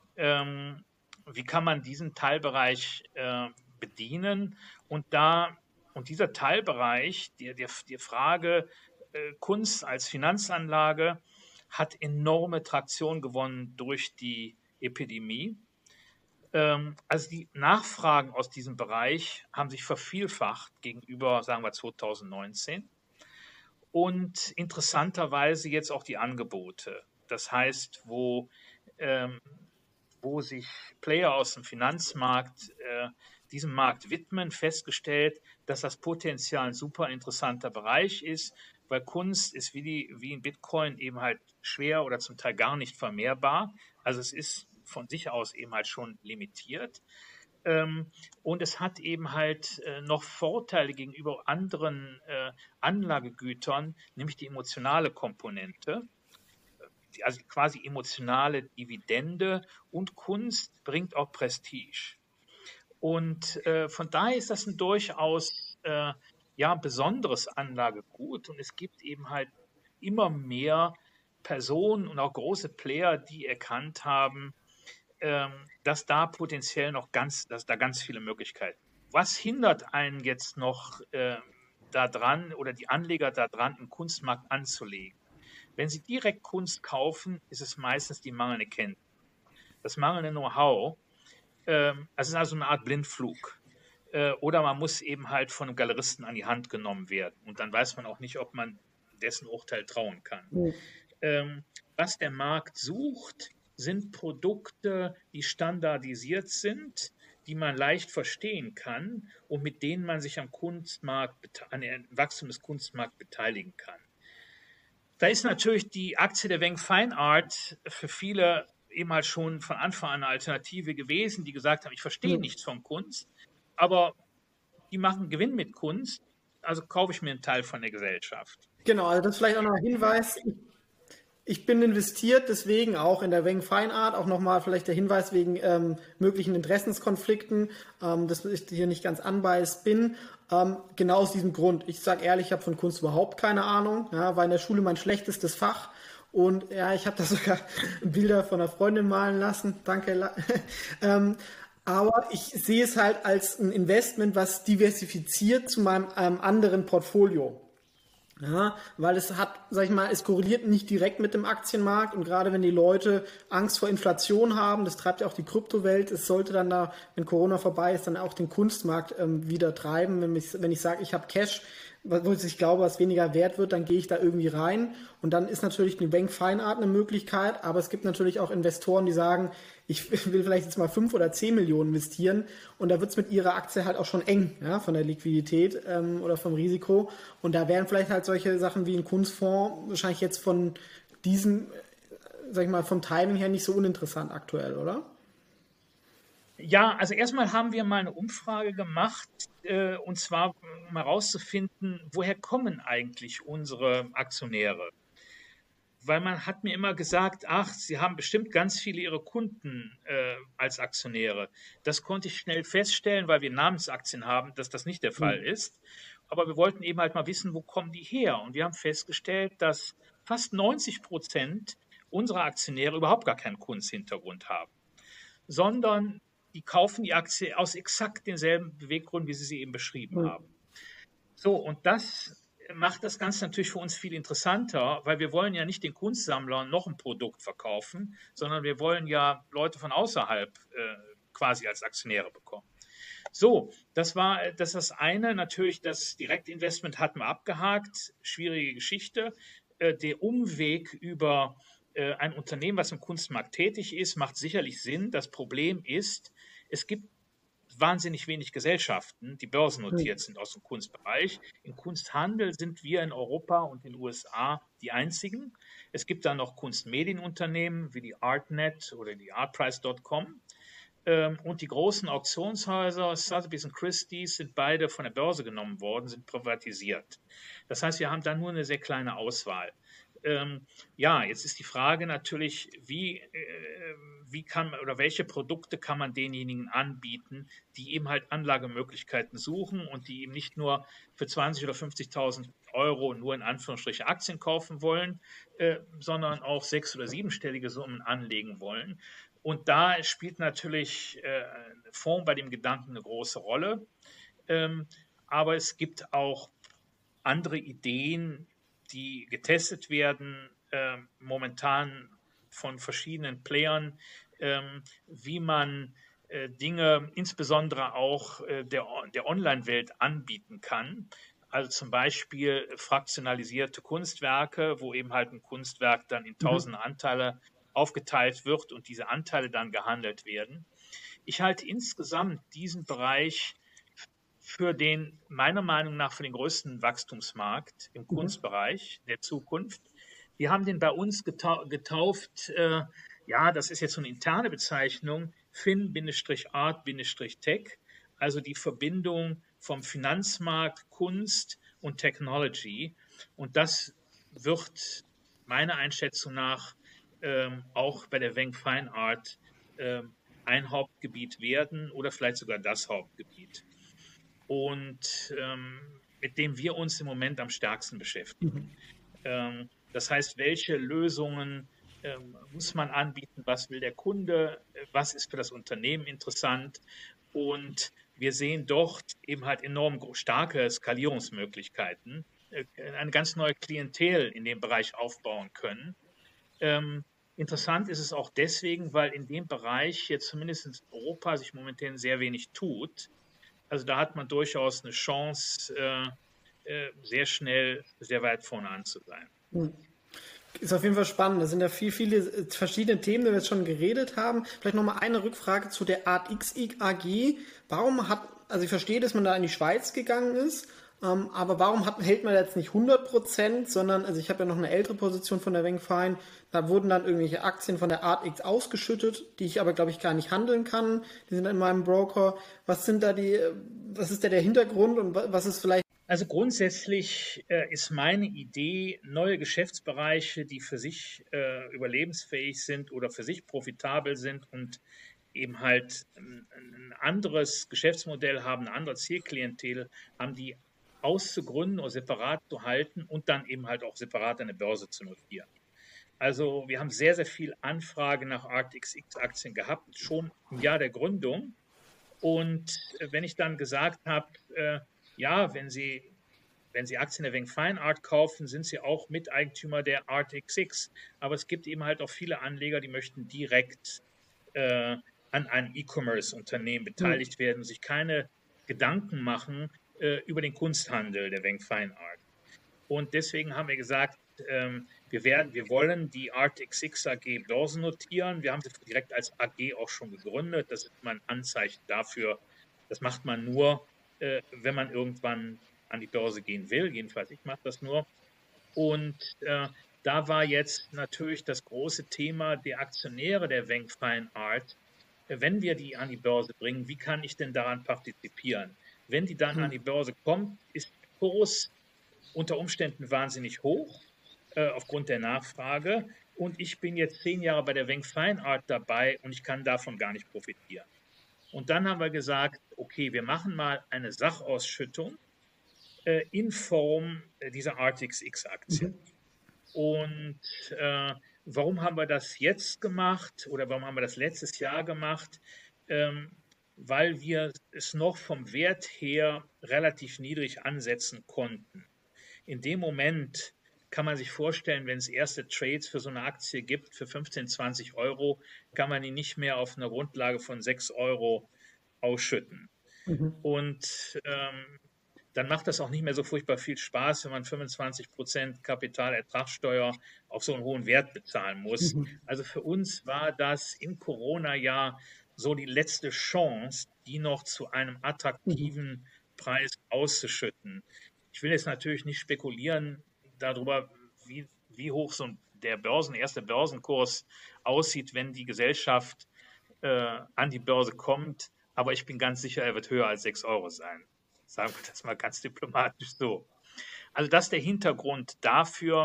wie kann man diesen Teilbereich bedienen? Und dieser Teilbereich, die Frage Kunst als Finanzanlage, hat enorme Traktion gewonnen durch die Epidemie. Also die Nachfragen aus diesem Bereich haben sich vervielfacht gegenüber, sagen wir, 2019. Und interessanterweise jetzt auch die Angebote. Das heißt, wo sich Player aus dem Finanzmarkt diesem Markt widmen, festgestellt, dass das potenziell ein super interessanter Bereich ist, weil Kunst ist wie in Bitcoin eben halt schwer oder zum Teil gar nicht vermehrbar. Also es ist von sich aus eben halt schon limitiert. Und es hat eben halt noch Vorteile gegenüber anderen Anlagegütern, nämlich die emotionale Komponente, also quasi emotionale Dividende, und Kunst bringt auch Prestige. Und von daher ist das ein durchaus besonderes Anlagegut, und es gibt eben halt immer mehr Personen und auch große Player, die erkannt haben, dass da potenziell dass da ganz viele Möglichkeiten. Was hindert einen jetzt noch daran oder die Anleger daran, einen Kunstmarkt anzulegen? Wenn sie direkt Kunst kaufen, ist es meistens die mangelnde Kenntnis, das mangelnde Know-how. Es ist also eine Art Blindflug. Oder man muss eben halt von einem Galeristen an die Hand genommen werden. Und dann weiß man auch nicht, ob man dessen Urteil trauen kann. Was der Markt sucht, sind Produkte, die standardisiert sind, die man leicht verstehen kann und mit denen man sich an dem Wachstum des Kunstmarkts beteiligen kann. Da ist natürlich die Aktie der Weng Fine Art für viele eben halt schon von Anfang an eine Alternative gewesen, die gesagt haben, ich verstehe nichts von Kunst, aber die machen Gewinn mit Kunst, also kaufe ich mir einen Teil von der Gesellschaft.
Genau, also das ist vielleicht auch noch ein Hinweis. Ich bin investiert, deswegen auch in der Weng Fine Art, auch nochmal vielleicht der Hinweis wegen möglichen Interessenskonflikten, dass ich hier nicht ganz unbiased bin. Genau aus diesem Grund. Ich sage ehrlich, ich habe von Kunst überhaupt keine Ahnung, ja, war in der Schule mein schlechtestes Fach. Und ja, ich habe da sogar Bilder von einer Freundin malen lassen. Danke. Aber ich sehe es halt als ein Investment, was diversifiziert zu meinem anderen Portfolio. Ja, weil es hat, sag ich mal, es korreliert nicht direkt mit dem Aktienmarkt, und gerade wenn die Leute Angst vor Inflation haben, das treibt ja auch die Kryptowelt, es sollte dann da, wenn Corona vorbei ist, dann auch den Kunstmarkt wieder treiben. Wenn ich sage, ich habe Cash, wo ich glaube, was weniger wert wird, dann gehe ich da irgendwie rein. Und dann ist natürlich eine Bank Fine Art eine Möglichkeit, aber es gibt natürlich auch Investoren, die sagen, ich will vielleicht jetzt mal 5 oder 10 Millionen investieren und da wird es mit ihrer Aktie halt auch schon eng, ja, von der Liquidität oder vom Risiko. Und da wären vielleicht halt solche Sachen wie ein Kunstfonds wahrscheinlich jetzt von diesem, sag ich mal, vom Timing her nicht so uninteressant aktuell, oder?
Ja, also erstmal haben wir mal eine Umfrage gemacht, und zwar um herauszufinden, woher kommen eigentlich unsere Aktionäre? Weil man hat mir immer gesagt, ach, Sie haben bestimmt ganz viele Ihrer Kunden als Aktionäre. Das konnte ich schnell feststellen, weil wir Namensaktien haben, dass das nicht der Fall ist. Aber wir wollten eben halt mal wissen, wo kommen die her? Und wir haben festgestellt, dass fast 90% unserer Aktionäre überhaupt gar keinen Kunsthintergrund haben, sondern die kaufen die Aktie aus exakt denselben Beweggründen, wie Sie sie eben beschrieben haben. So, und das macht das Ganze natürlich für uns viel interessanter, weil wir wollen ja nicht den Kunstsammlern noch ein Produkt verkaufen, sondern wir wollen ja Leute von außerhalb quasi als Aktionäre bekommen. So, das ist das eine. Natürlich, das Direktinvestment hatten wir abgehakt. Schwierige Geschichte. Der Umweg über ein Unternehmen, was im Kunstmarkt tätig ist, macht sicherlich Sinn. Das Problem ist, es gibt wahnsinnig wenig Gesellschaften, die börsennotiert sind aus dem Kunstbereich. Im Kunsthandel sind wir in Europa und in den USA die einzigen. Es gibt dann noch Kunstmedienunternehmen wie die Artnet oder die Artprice.com. Und die großen Auktionshäuser, Sotheby's und Christie's, sind beide von der Börse genommen worden, sind privatisiert. Das heißt, wir haben da nur eine sehr kleine Auswahl. Ja, jetzt ist die Frage natürlich, wie kann man oder welche Produkte kann man denjenigen anbieten, die eben halt Anlagemöglichkeiten suchen und die eben nicht nur für 20.000 oder 50.000 Euro nur in Anführungsstrichen Aktien kaufen wollen, sondern auch 6- oder 7-stellige Summen anlegen wollen. Und da spielt natürlich Fonds bei dem Gedanken eine große Rolle. Aber es gibt auch andere Ideen, die getestet werden, momentan von verschiedenen Playern, wie man Dinge insbesondere auch der Online-Welt anbieten kann. Also zum Beispiel fraktionalisierte Kunstwerke, wo eben halt ein Kunstwerk dann in tausende Anteile aufgeteilt wird und diese Anteile dann gehandelt werden. Ich halte insgesamt diesen Bereich für den, meiner Meinung nach, für den größten Wachstumsmarkt im Kunstbereich der Zukunft. Wir haben den bei uns getauft, ja, das ist jetzt so eine interne Bezeichnung, Fin-Art-Tech, also die Verbindung vom Finanzmarkt, Kunst und Technology. Und das wird meiner Einschätzung nach auch bei der Wenk Fine Art ein Hauptgebiet werden oder vielleicht sogar das Hauptgebiet. Und mit dem wir uns im Moment am stärksten beschäftigen. Das heißt, welche Lösungen muss man anbieten, was will der Kunde, was ist für das Unternehmen interessant. Und wir sehen dort eben halt enorm starke Skalierungsmöglichkeiten, eine ganz neue Klientel in dem Bereich aufbauen können. Interessant ist es auch deswegen, weil in dem Bereich jetzt zumindest in Europa sich momentan sehr wenig tut. Also da hat man durchaus eine Chance, sehr schnell sehr weit vorne an zu sein.
Ist auf jeden Fall spannend. Das sind ja viele verschiedene Themen, die wir jetzt schon geredet haben. Vielleicht nochmal eine Rückfrage zu der ArtX AG. Also ich verstehe, dass man da in die Schweiz gegangen ist, aber warum hält man jetzt nicht 100%, sondern, also ich habe ja noch eine ältere Position von der Wenk Fine, da wurden dann irgendwelche Aktien von der ArtX ausgeschüttet, die ich aber, glaube ich, gar nicht handeln kann. Die sind in meinem Broker. Was ist da der Hintergrund und was ist vielleicht...
Also grundsätzlich ist meine Idee, neue Geschäftsbereiche, die für sich überlebensfähig sind oder für sich profitabel sind und eben halt ein anderes Geschäftsmodell haben, eine andere Zielklientel haben, die auszugründen oder separat zu halten und dann eben halt auch separat an der Börse zu notieren. Also wir haben sehr, sehr viel Anfrage nach ArtXX-Aktien gehabt, schon im Jahr der Gründung. Und wenn ich dann gesagt habe, ja, wenn Sie Aktien der Wenk Fine Art kaufen, sind Sie auch Miteigentümer der ArtXX. Aber es gibt eben halt auch viele Anleger, die möchten direkt an einem E-Commerce-Unternehmen beteiligt werden, sich keine Gedanken machen, über den Kunsthandel der Weng Fine Art. Und deswegen haben wir gesagt, wir wollen die ArtXX AG börsennotieren. Wir haben sie direkt als AG auch schon gegründet. Das ist mal ein Anzeichen dafür. Das macht man nur, wenn man irgendwann an die Börse gehen will. Jedenfalls, ich mache das nur. Und da war jetzt natürlich das große Thema der Aktionäre der Weng Fine Art. Wenn wir die an die Börse bringen, wie kann ich denn daran partizipieren? Wenn die dann an die Börse kommt, ist der Kurs unter Umständen wahnsinnig hoch aufgrund der Nachfrage. Und ich bin jetzt 10 Jahre bei der Weng Fine Art dabei und ich kann davon gar nicht profitieren. Und dann haben wir gesagt, okay, wir machen mal eine Sachausschüttung in Form dieser ArtXX-Aktien. Und warum haben wir das jetzt gemacht oder warum haben wir das letztes Jahr gemacht? Weil wir es noch vom Wert her relativ niedrig ansetzen konnten. In dem Moment kann man sich vorstellen, wenn es erste Trades für so eine Aktie gibt, für 15, 20 Euro, kann man die nicht mehr auf einer Grundlage von 6 Euro ausschütten. Und dann macht das auch nicht mehr so furchtbar viel Spaß, wenn man 25% Kapitalertragssteuer auf so einen hohen Wert bezahlen muss. Also für uns war das im Corona-Jahr so die letzte Chance, die noch zu einem attraktiven Preis auszuschütten. Ich will jetzt natürlich nicht spekulieren darüber, wie hoch so der erste Börsenkurs aussieht, wenn die Gesellschaft an die Börse kommt. Aber ich bin ganz sicher, er wird höher als 6 Euro sein. Sagen wir das mal ganz diplomatisch so. Also das ist der Hintergrund dafür.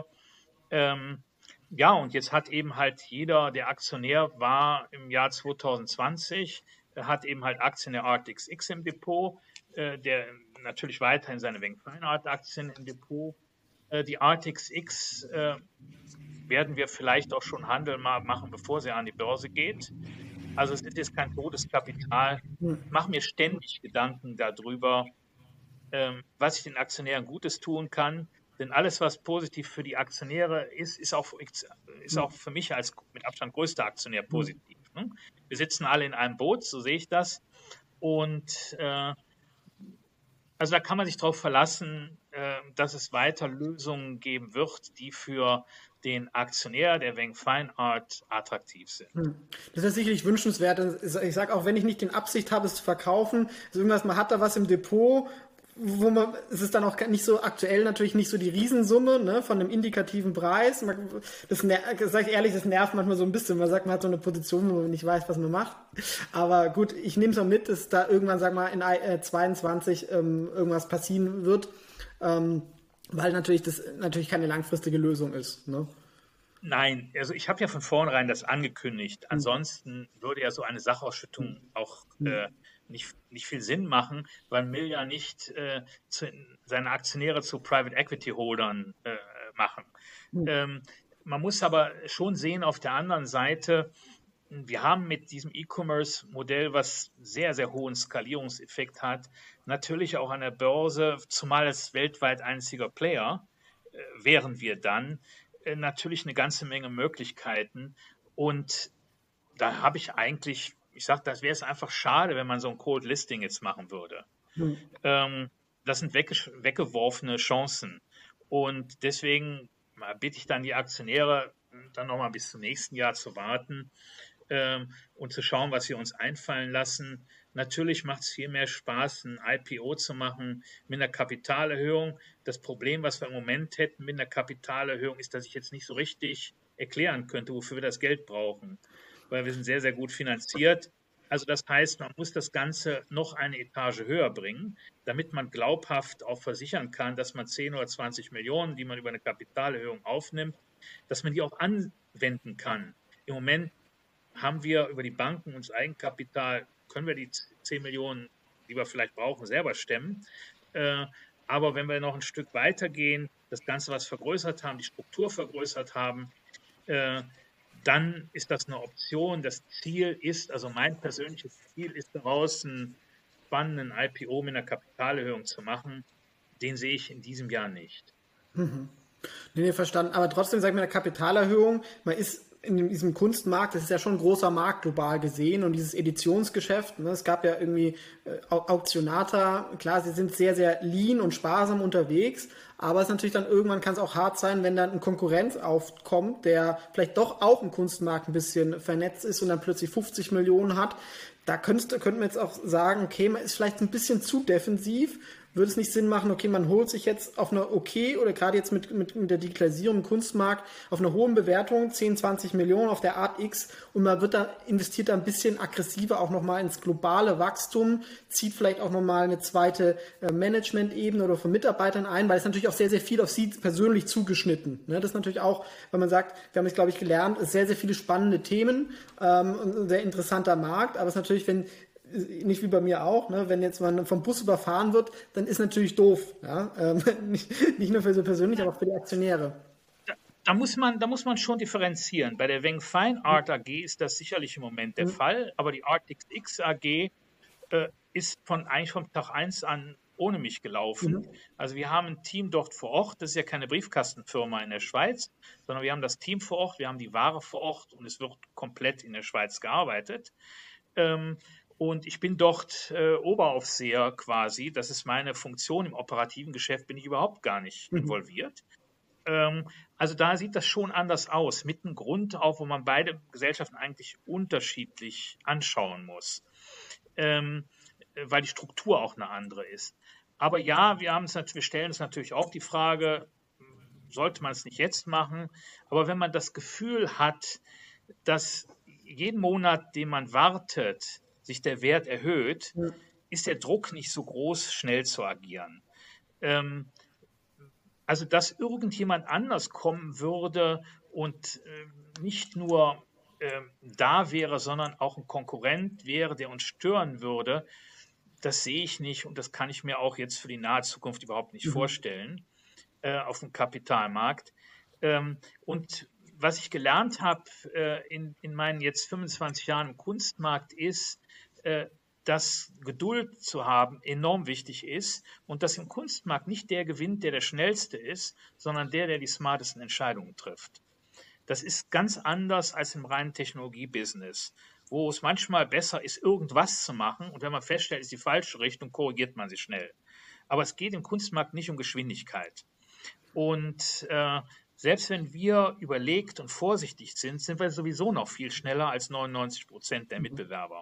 Ja, und jetzt hat eben halt jeder, der Aktionär war im Jahr 2020, hat eben halt Aktien der ArtXX im Depot, der natürlich weiterhin seine Weng Fine Art Aktien im Depot. Die ArtXX werden wir vielleicht auch schon Handel mal machen, bevor sie an die Börse geht. Also es ist jetzt kein totes Kapital. Ich mache mir ständig Gedanken darüber, was ich den Aktionären Gutes tun kann. Denn alles, was positiv für die Aktionäre ist auch für mich als mit Abstand größter Aktionär positiv. Ne? Wir sitzen alle in einem Boot, so sehe ich das. Und also da kann man sich darauf verlassen, dass es weiter Lösungen geben wird, die für den Aktionär der Weng Fine Art attraktiv sind.
Das ist sicherlich wünschenswert. Ich sage auch, wenn ich nicht die Absicht habe, es zu verkaufen, also irgendwas, man hat da was im Depot, es ist dann auch nicht so aktuell natürlich nicht so die Riesensumme, ne, von einem indikativen Preis. Das sage ich ehrlich, das nervt manchmal so ein bisschen. Man sagt, man hat so eine Position, wo man nicht weiß, was man macht. Aber gut, ich nehme es mal mit, dass da irgendwann, sag mal, in 22 irgendwas passieren wird, weil das natürlich keine langfristige Lösung ist. Ne?
Nein, also ich habe ja von vornherein das angekündigt. Ansonsten würde ja so eine Sachausschüttung auch nicht viel Sinn machen, weil man will ja nicht seine Aktionäre zu Private Equity Holdern machen. Man muss aber schon sehen, auf der anderen Seite, wir haben mit diesem E-Commerce-Modell, was sehr, sehr hohen Skalierungseffekt hat, natürlich auch an der Börse, zumal als weltweit einziger Player, wären wir dann natürlich eine ganze Menge Möglichkeiten. Und da habe ich eigentlich, ich sage, das wäre es einfach schade, wenn man so ein Cold Listing jetzt machen würde. Das sind weggeworfene Chancen. Und deswegen bitte ich dann die Aktionäre, dann nochmal bis zum nächsten Jahr zu warten und zu schauen, was wir uns einfallen lassen. Natürlich macht es viel mehr Spaß, ein IPO zu machen mit einer Kapitalerhöhung. Das Problem, was wir im Moment hätten mit einer Kapitalerhöhung, ist, dass ich jetzt nicht so richtig erklären könnte, wofür wir das Geld brauchen. Weil wir sind sehr, sehr gut finanziert. Also das heißt, man muss das Ganze noch eine Etage höher bringen, damit man glaubhaft auch versichern kann, dass man 10 oder 20 Millionen, die man über eine Kapitalerhöhung aufnimmt, dass man die auch anwenden kann. Im Moment haben wir über die Banken und das Eigenkapital, können wir die 10 Millionen, die wir vielleicht brauchen, selber stemmen. Aber wenn wir noch ein Stück weitergehen, das Ganze was vergrößert haben, die Struktur vergrößert haben, dann ist das eine Option. Das Ziel ist, also mein persönliches Ziel ist daraus, einen spannenden IPO mit einer Kapitalerhöhung zu machen. Den sehe ich in diesem Jahr nicht.
Nee, verstanden. Aber trotzdem, sag ich mal, eine Kapitalerhöhung, man ist in diesem Kunstmarkt, das ist ja schon ein großer Markt global gesehen und dieses Editionsgeschäft, ne, es gab ja irgendwie Auktionata, klar, sie sind sehr, sehr lean und sparsam unterwegs, aber es ist natürlich dann irgendwann kann es auch hart sein, wenn dann ein Konkurrenz aufkommt, der vielleicht doch auch im Kunstmarkt ein bisschen vernetzt ist und dann plötzlich 50 Millionen hat. Da könnten wir jetzt auch sagen, okay, man ist vielleicht ein bisschen zu defensiv. Würde es nicht Sinn machen, okay, man holt sich jetzt auf einer oder gerade jetzt mit der Digitalisierung im Kunstmarkt auf einer hohen Bewertung 10, 20 Millionen auf der Art X und man investiert da ein bisschen aggressiver auch nochmal ins globale Wachstum, zieht vielleicht auch nochmal eine zweite Management-Ebene oder von Mitarbeitern ein, weil es natürlich auch sehr, sehr viel auf sie persönlich zugeschnitten. Ne? Das ist natürlich auch, wenn man sagt, wir haben es, glaube ich, gelernt, sehr, sehr viele spannende Themen, ein sehr interessanter Markt, aber es ist natürlich, wenn nicht wie bei mir auch, ne? Wenn jetzt man vom Bus überfahren wird, dann ist natürlich doof. Ja? Nicht nur für so persönlich, aber auch für die Aktionäre.
Da muss man schon differenzieren. Bei der Weng Fine Art AG ist das sicherlich im Moment der Fall, aber die Arctic AG ist eigentlich vom Tag 1 an ohne mich gelaufen. Also wir haben ein Team dort vor Ort, das ist ja keine Briefkastenfirma in der Schweiz, sondern wir haben das Team vor Ort, wir haben die Ware vor Ort und es wird komplett in der Schweiz gearbeitet. Und ich bin dort Oberaufseher quasi. Das ist meine Funktion. Im operativen Geschäft bin ich überhaupt gar nicht involviert. Also da sieht das schon anders aus. Mit einem Grund auch, wo man beide Gesellschaften eigentlich unterschiedlich anschauen muss. Weil die Struktur auch eine andere ist. Aber ja, wir stellen uns natürlich auch die Frage, sollte man es nicht jetzt machen? Aber wenn man das Gefühl hat, dass jeden Monat, den man wartet, sich der Wert erhöht, ist der Druck nicht so groß, schnell zu agieren. Also, dass irgendjemand anders kommen würde und nicht nur da wäre, sondern auch ein Konkurrent wäre, der uns stören würde, das sehe ich nicht und das kann ich mir auch jetzt für die nahe Zukunft überhaupt nicht vorstellen auf dem Kapitalmarkt. Und was ich gelernt habe in meinen jetzt 25 Jahren im Kunstmarkt ist, dass Geduld zu haben enorm wichtig ist und dass im Kunstmarkt nicht der gewinnt, der schnellste ist, sondern der die smartesten Entscheidungen trifft. Das ist ganz anders als im reinen Technologie-Business, wo es manchmal besser ist, irgendwas zu machen und wenn man feststellt, es ist die falsche Richtung, korrigiert man sie schnell. Aber es geht im Kunstmarkt nicht um Geschwindigkeit. Und selbst wenn wir überlegt und vorsichtig sind, sind wir sowieso noch viel schneller als 99% der Mitbewerber.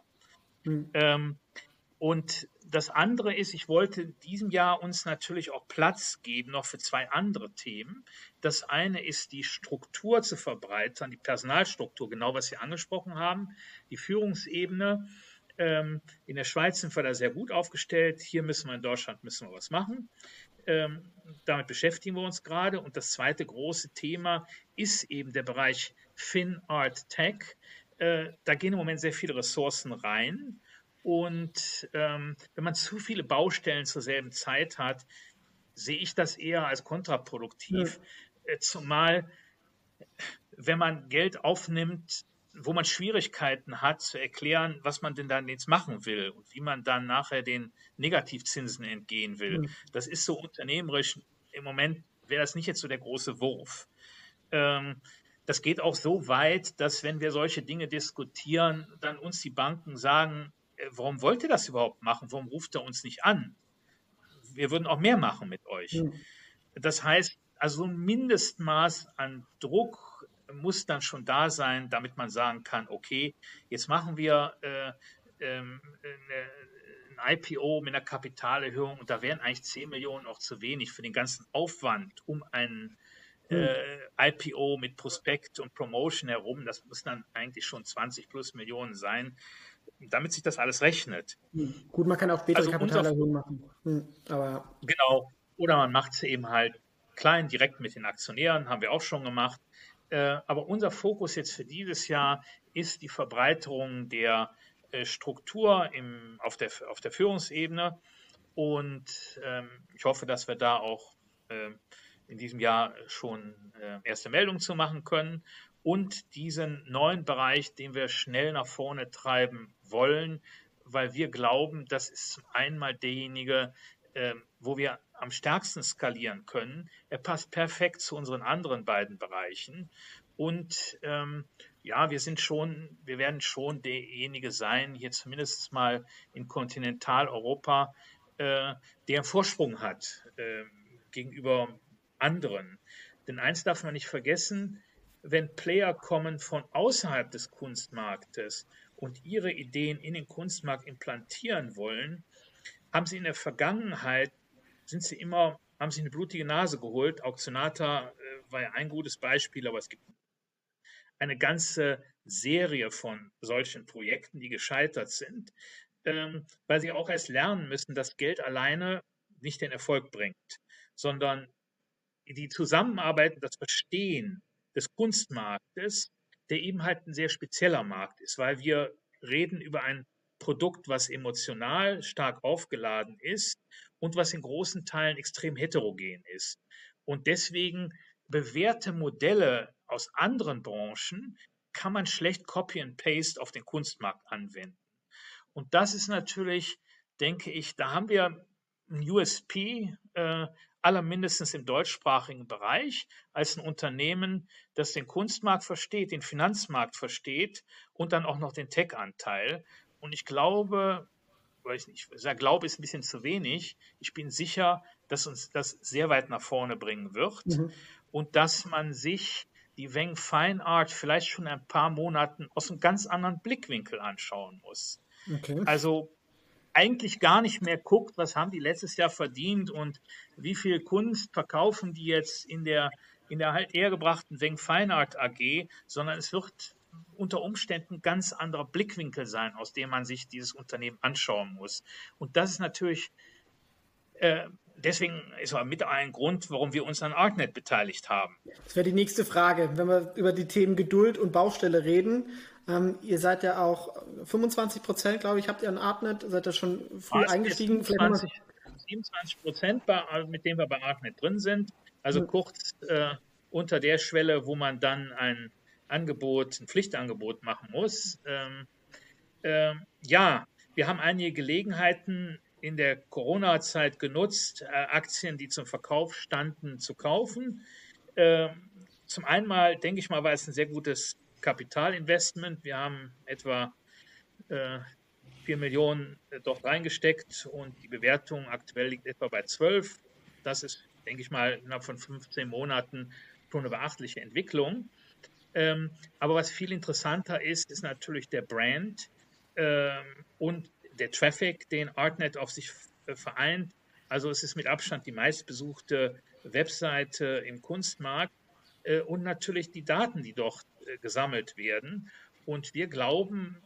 Und das andere ist, ich wollte in diesem Jahr uns natürlich auch Platz geben, noch für 2 andere Themen. Das eine ist, die Struktur zu verbreitern, die Personalstruktur, genau was Sie angesprochen haben, die Führungsebene. In der Schweiz sind wir da sehr gut aufgestellt. Hier in Deutschland müssen wir was machen. Damit beschäftigen wir uns gerade. Und das zweite große Thema ist eben der Bereich Fin-Art Tech. Da gehen im Moment sehr viele Ressourcen rein. Und wenn man zu viele Baustellen zur selben Zeit hat, sehe ich das eher als kontraproduktiv. Zumal, wenn man Geld aufnimmt, wo man Schwierigkeiten hat zu erklären, was man denn dann jetzt machen will und wie man dann nachher den Negativzinsen entgehen will. Das ist so unternehmerisch, im Moment wäre das nicht jetzt so der große Wurf. Das geht auch so weit, dass wenn wir solche Dinge diskutieren, dann uns die Banken sagen, warum wollt ihr das überhaupt machen? Warum ruft ihr uns nicht an? Wir würden auch mehr machen mit euch. Das heißt, also ein Mindestmaß an Druck muss dann schon da sein, damit man sagen kann, okay, jetzt machen wir ein IPO mit einer Kapitalerhöhung und da wären eigentlich 10 Millionen auch zu wenig für den ganzen Aufwand um einen IPO mit Prospekt und Promotion herum. Das muss dann eigentlich schon 20 plus Millionen sein, damit sich das alles rechnet.
Gut, man kann auch später Kapitalerhöhungen machen. Aber
genau. Oder man macht es eben halt klein, direkt mit den Aktionären, haben wir auch schon gemacht. Aber unser Fokus jetzt für dieses Jahr ist die Verbreiterung der Struktur auf der Führungsebene. Und ich hoffe, dass wir da auch in diesem Jahr schon erste Meldungen zu machen können. Und diesen neuen Bereich, den wir schnell nach vorne treiben wollen, weil wir glauben, das ist zum einen mal derjenige, wo wir am stärksten skalieren können. Er passt perfekt zu unseren anderen beiden Bereichen und Ja, wir werden schon derjenige sein, hier zumindest mal in Kontinentaleuropa, der einen Vorsprung hat gegenüber anderen. Denn eins darf man nicht vergessen, wenn Player kommen von außerhalb des Kunstmarktes und ihre Ideen in den Kunstmarkt implantieren wollen, haben sie in der Vergangenheit, haben sie eine blutige Nase geholt. Auktionata war ja ein gutes Beispiel, aber es gibt eine ganze Serie von solchen Projekten, die gescheitert sind, weil sie auch erst lernen müssen, dass Geld alleine nicht den Erfolg bringt, sondern die Zusammenarbeit, das Verstehen des Kunstmarktes, der eben halt ein sehr spezieller Markt ist, weil wir reden über ein Produkt, was emotional stark aufgeladen ist und was in großen Teilen extrem heterogen ist. Und deswegen bewährte Modelle aus anderen Branchen kann man schlecht Copy and Paste auf den Kunstmarkt anwenden. Und das ist natürlich, denke ich, da haben wir ein USP, allermindestens im deutschsprachigen Bereich, als ein Unternehmen, das den Kunstmarkt versteht, den Finanzmarkt versteht und dann auch noch den Tech-Anteil. Und ich glaube, ich sage, glaube ist ein bisschen zu wenig. Ich bin sicher, dass uns das sehr weit nach vorne bringen wird und dass man sich die Weng Fine Art vielleicht schon ein paar Monaten aus einem ganz anderen Blickwinkel anschauen muss.
Okay.
Also eigentlich gar nicht mehr guckt, was haben die letztes Jahr verdient und wie viel Kunst verkaufen die jetzt in der halt hergebrachten Weng Fine Art AG, sondern es wird unter Umständen ein ganz anderer Blickwinkel sein, aus dem man sich dieses Unternehmen anschauen muss. Und das ist natürlich, deswegen ist aber mit ein Grund, warum wir uns an Artnet beteiligt haben.
Das wäre die nächste Frage, wenn wir über die Themen Geduld und Baustelle reden. Ihr seid ja auch 25%, glaube ich, habt ihr an Artnet, seid ihr schon früh eingestiegen?
27%, mit denen wir bei Artnet drin sind. Also kurz unter der Schwelle, wo man dann ein Pflichtangebot machen muss. Ja, wir haben einige Gelegenheiten in der Corona-Zeit genutzt, Aktien, die zum Verkauf standen, zu kaufen. Zum einen mal, denke ich mal, war es ein sehr gutes Kapitalinvestment. Wir haben etwa 4 Millionen dort reingesteckt und die Bewertung aktuell liegt etwa bei 12. Das ist, denke ich mal, innerhalb von 15 Monaten schon eine beachtliche Entwicklung. Aber was viel interessanter ist, ist natürlich der Brand und der Traffic, den Artnet auf sich vereint. Also es ist mit Abstand die meistbesuchte Webseite im Kunstmarkt und natürlich die Daten, die dort gesammelt werden. Und wir glauben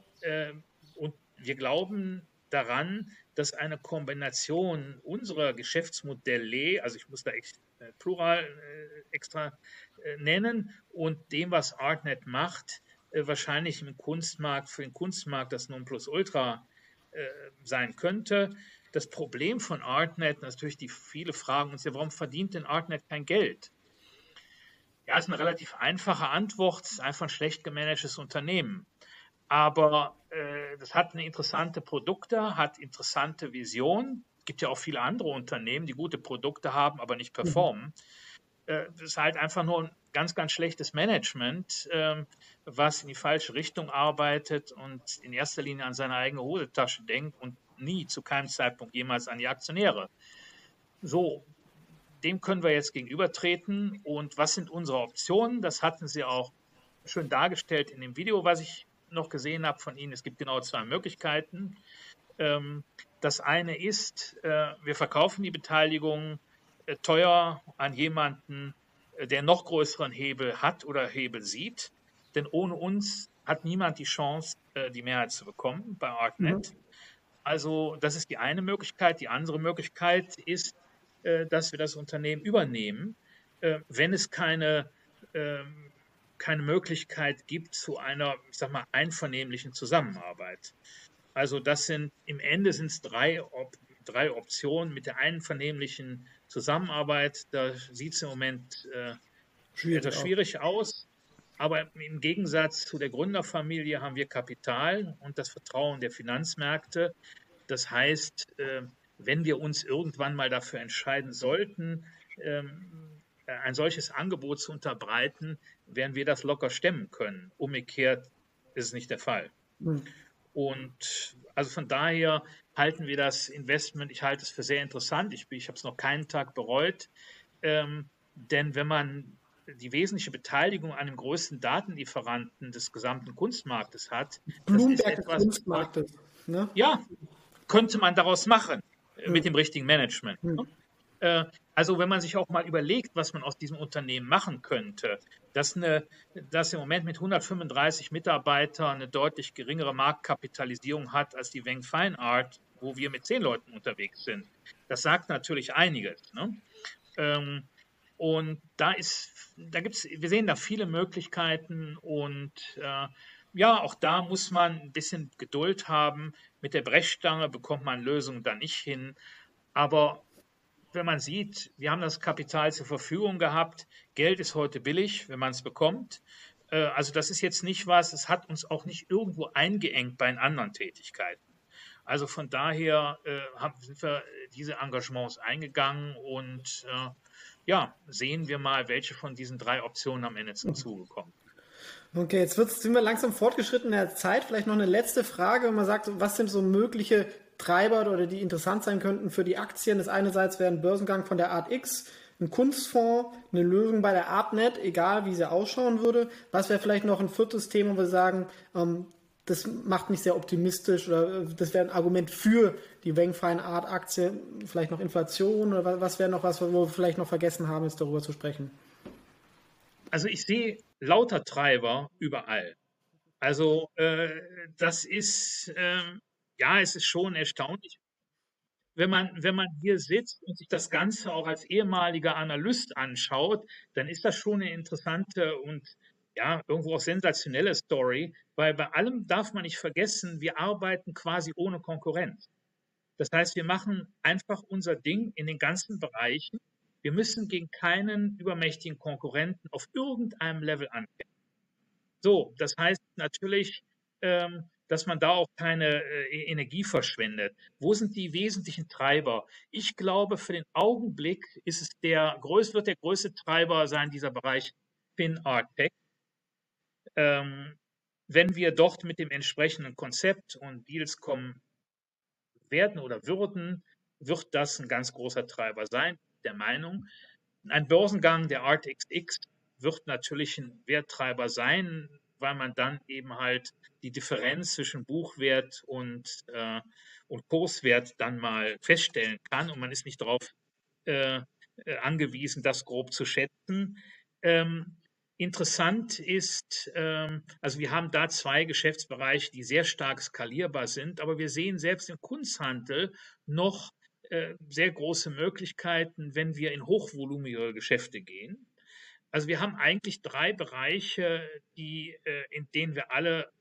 daran, dass eine Kombination unserer Geschäftsmodelle, also ich muss da Plural extra nennen, und dem, was Artnet macht, wahrscheinlich für den Kunstmarkt das Nonplusultra sein könnte. Das Problem von Artnet, natürlich viele fragen uns ja, warum verdient denn Artnet kein Geld? Ja, ist eine relativ einfache Antwort, es ist einfach ein schlecht gemanagtes Unternehmen. Aber das hat eine interessante Produkte, hat interessante Vision. Es gibt ja auch viele andere Unternehmen, die gute Produkte haben, aber nicht performen. Das ist halt einfach nur ein ganz, ganz schlechtes Management, was in die falsche Richtung arbeitet und in erster Linie an seine eigene Hosentasche denkt und nie zu keinem Zeitpunkt jemals an die Aktionäre. So, dem können wir jetzt gegenübertreten. Und was sind unsere Optionen? Das hatten Sie auch schön dargestellt in dem Video, was ich noch gesehen habe von Ihnen. Es gibt genau 2 Möglichkeiten. Das eine ist, wir verkaufen die Beteiligung teuer an jemanden, der noch größeren Hebel hat oder Hebel sieht. Denn ohne uns hat niemand die Chance, die Mehrheit zu bekommen bei Artnet. Also das ist die eine Möglichkeit. Die andere Möglichkeit ist, dass wir das Unternehmen übernehmen, wenn es keine Möglichkeit gibt zu einer, ich sag mal, einvernehmlichen Zusammenarbeit. Also im Ende sind es 3 Optionen mit der einvernehmlichen Zusammenarbeit. Da sieht es im Moment etwas schwierig aus. Aber im Gegensatz zu der Gründerfamilie haben wir Kapital und das Vertrauen der Finanzmärkte. Das heißt, wenn wir uns irgendwann mal dafür entscheiden sollten, ein solches Angebot zu unterbreiten, werden wir das locker stemmen können. Umgekehrt ist es nicht der Fall. Und also von daher halten wir das Investment, ich halte es für sehr interessant. Ich habe es noch keinen Tag bereut. Denn wenn man die wesentliche Beteiligung an dem größten Datenlieferanten des gesamten Kunstmarktes hat, das ist
Bloomberg des
etwas,
Kunstmarktes. Ne?
ja, könnte man daraus machen mit dem richtigen Management. Also wenn man sich auch mal überlegt, was man aus diesem Unternehmen machen könnte, dass im Moment mit 135 Mitarbeitern eine deutlich geringere Marktkapitalisierung hat als die Weng Fine Art, wo wir mit 10 Leuten unterwegs sind. Das sagt natürlich einiges. Ne? Und wir sehen da viele Möglichkeiten und ja, auch da muss man ein bisschen Geduld haben. Mit der Brechstange bekommt man Lösungen da nicht hin. Aber wenn man sieht, wir haben das Kapital zur Verfügung gehabt, Geld ist heute billig, wenn man es bekommt. Also das ist jetzt nicht was, es hat uns auch nicht irgendwo eingeengt bei den anderen Tätigkeiten. Also von daher sind wir diese Engagements eingegangen und ja, sehen wir mal, welche von diesen 3 Optionen am Ende zum Zuge kommen.
Okay, jetzt sind wir langsam fortgeschritten in der Zeit. Vielleicht noch eine letzte Frage, wenn man sagt, was sind so mögliche Treiber oder die interessant sein könnten für die Aktien? Das einerseits wäre ein Börsengang von der Art X, ein Kunstfonds, eine Lösung bei der Artnet, egal wie sie ausschauen würde. Was wäre vielleicht noch ein 4. Thema, wo wir sagen, das macht mich sehr optimistisch oder das wäre ein Argument für die Weng Fine Art Aktie, vielleicht noch Inflation oder was wäre noch was, wo wir vielleicht noch vergessen haben, jetzt darüber zu sprechen?
Also ich sehe lauter Treiber überall. Also das ist, ja, es ist schon erstaunlich. Wenn man hier sitzt und sich das Ganze auch als ehemaliger Analyst anschaut, dann ist das schon eine interessante und ja, irgendwo auch sensationelle Story, weil bei allem darf man nicht vergessen, wir arbeiten quasi ohne Konkurrenz. Das heißt, wir machen einfach unser Ding in den ganzen Bereichen. Wir müssen gegen keinen übermächtigen Konkurrenten auf irgendeinem Level ankämpfen. So, das heißt natürlich, dass man da auch keine Energie verschwendet. Wo sind die wesentlichen Treiber? Ich glaube, für den Augenblick wird der größte Treiber sein, dieser Bereich FinArt Tech. Wenn wir dort mit dem entsprechenden Konzept und Deals kommen werden oder würden, wird das ein ganz großer Treiber sein, der Meinung. Ein Börsengang der ArtXX wird natürlich ein Werttreiber sein, weil man dann eben halt die Differenz zwischen Buchwert und Kurswert dann mal feststellen kann und man ist nicht darauf angewiesen, das grob zu schätzen. Interessant ist, also wir haben da 2 Geschäftsbereiche, die sehr stark skalierbar sind, aber wir sehen selbst im Kunsthandel noch sehr große Möglichkeiten, wenn wir in hochvolumige Geschäfte gehen. Also wir haben eigentlich 3 Bereiche, in denen wir alle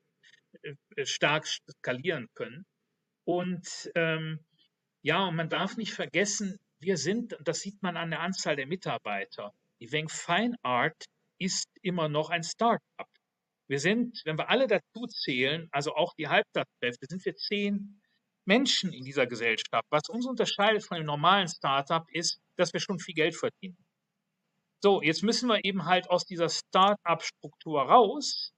stark skalieren können. Und ja, und man darf nicht vergessen, wir sind, und das sieht man an der Anzahl der Mitarbeiter, die Weng Fine Art ist immer noch ein Start-up. Wir sind, wenn wir alle dazu zählen, also auch die Halbtagskräfte, sind wir 10 Menschen in dieser Gesellschaft. Was uns unterscheidet von dem normalen Start-up ist, dass wir schon viel Geld verdienen. So, jetzt müssen wir eben halt aus dieser Start-up-Struktur raus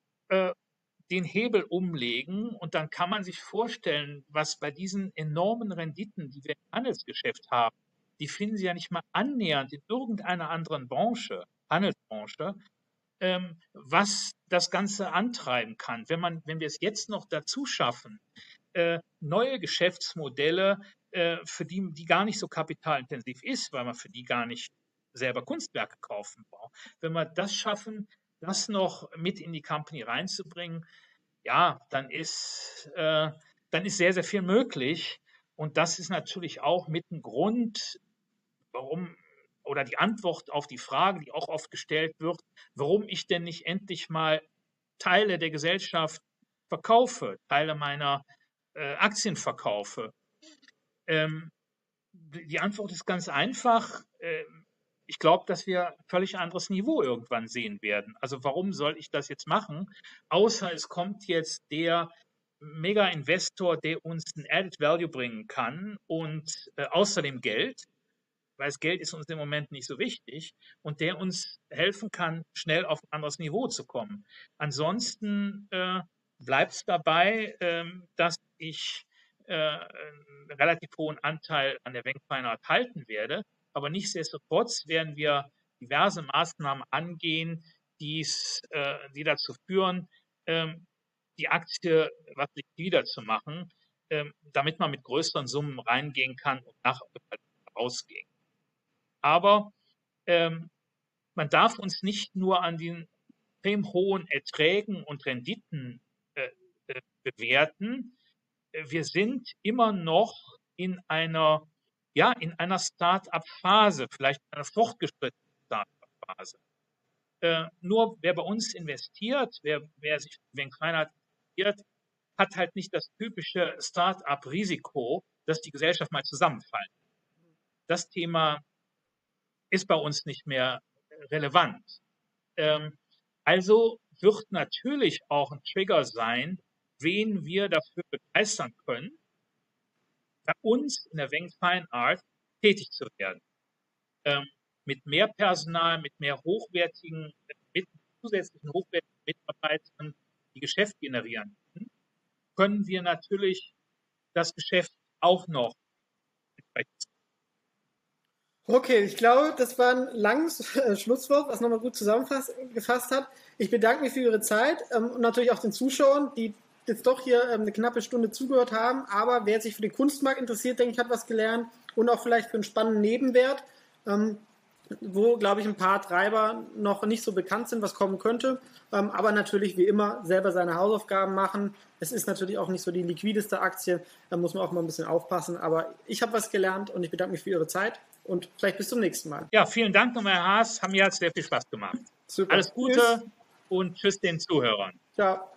den Hebel umlegen und dann kann man sich vorstellen, was bei diesen enormen Renditen, die wir im Handelsgeschäft haben, die finden Sie ja nicht mal annähernd in irgendeiner anderen Branche, Handelsbranche, was das Ganze antreiben kann. Wenn wir es jetzt noch dazu schaffen, neue Geschäftsmodelle, für die gar nicht so kapitalintensiv ist, weil man für die gar nicht selber Kunstwerke kaufen braucht. Wenn wir das schaffen, das noch mit in die Company reinzubringen, ja, dann ist sehr, sehr viel möglich. Und das ist natürlich auch mit ein Grund, warum, oder die Antwort auf die Frage, die auch oft gestellt wird, warum ich denn nicht endlich mal Teile der Gesellschaft verkaufe, Teile meiner Aktien verkaufe. Die Antwort ist ganz einfach. Ich glaube, dass wir ein völlig anderes Niveau irgendwann sehen werden. Also warum soll ich das jetzt machen? Außer es kommt jetzt der Mega-Investor, der uns ein Added Value bringen kann und außerdem Geld. weil das Geld ist uns im Moment nicht so wichtig und der uns helfen kann, schnell auf ein anderes Niveau zu kommen. Ansonsten bleibt es dabei, dass ich einen relativ hohen Anteil an der Wenk Fine halten werde. Aber nichtsdestotrotz werden wir diverse Maßnahmen angehen, die dazu führen, die Aktie was liquider zu machen, damit man mit größeren Summen reingehen kann und nachher rausgehen. Aber man darf uns nicht nur an den extrem hohen Erträgen und Renditen bewerten. Wir sind immer noch in einer Start-up-Phase, vielleicht in einer fortgeschrittenen Start-up-Phase. Nur wer bei uns investiert, wer sich in Wenk Fine investiert, hat halt nicht das typische Start-up-Risiko, dass die Gesellschaft mal zusammenfallen. Das Thema ist bei uns nicht mehr relevant. Also wird natürlich auch ein Trigger sein, wen wir dafür begeistern können, bei uns in der Wenk Fine Art tätig zu werden. Mit mehr Personal, mit mehr zusätzlichen hochwertigen Mitarbeitern, die Geschäft generieren können wir natürlich das Geschäft auch noch entsprechend.
Okay, ich glaube, das war ein langes Schlusswort, was nochmal gut zusammengefasst hat. Ich bedanke mich für Ihre Zeit und natürlich auch den Zuschauern, die jetzt doch hier eine knappe Stunde zugehört haben. Aber wer sich für den Kunstmarkt interessiert, denke ich, hat was gelernt und auch vielleicht für einen spannenden Nebenwert, wo, glaube ich, ein paar Treiber noch nicht so bekannt sind, was kommen könnte. Aber natürlich, wie immer, selber seine Hausaufgaben machen. Es ist natürlich auch nicht so die liquideste Aktie, da muss man auch mal ein bisschen aufpassen. Aber ich habe was gelernt und ich bedanke mich für Ihre Zeit und vielleicht bis zum nächsten Mal.
Ja, vielen Dank nochmal, Herr Haas. Mir hat es sehr viel Spaß gemacht.
Super.
Alles Gute und tschüss den Zuhörern.
Ciao.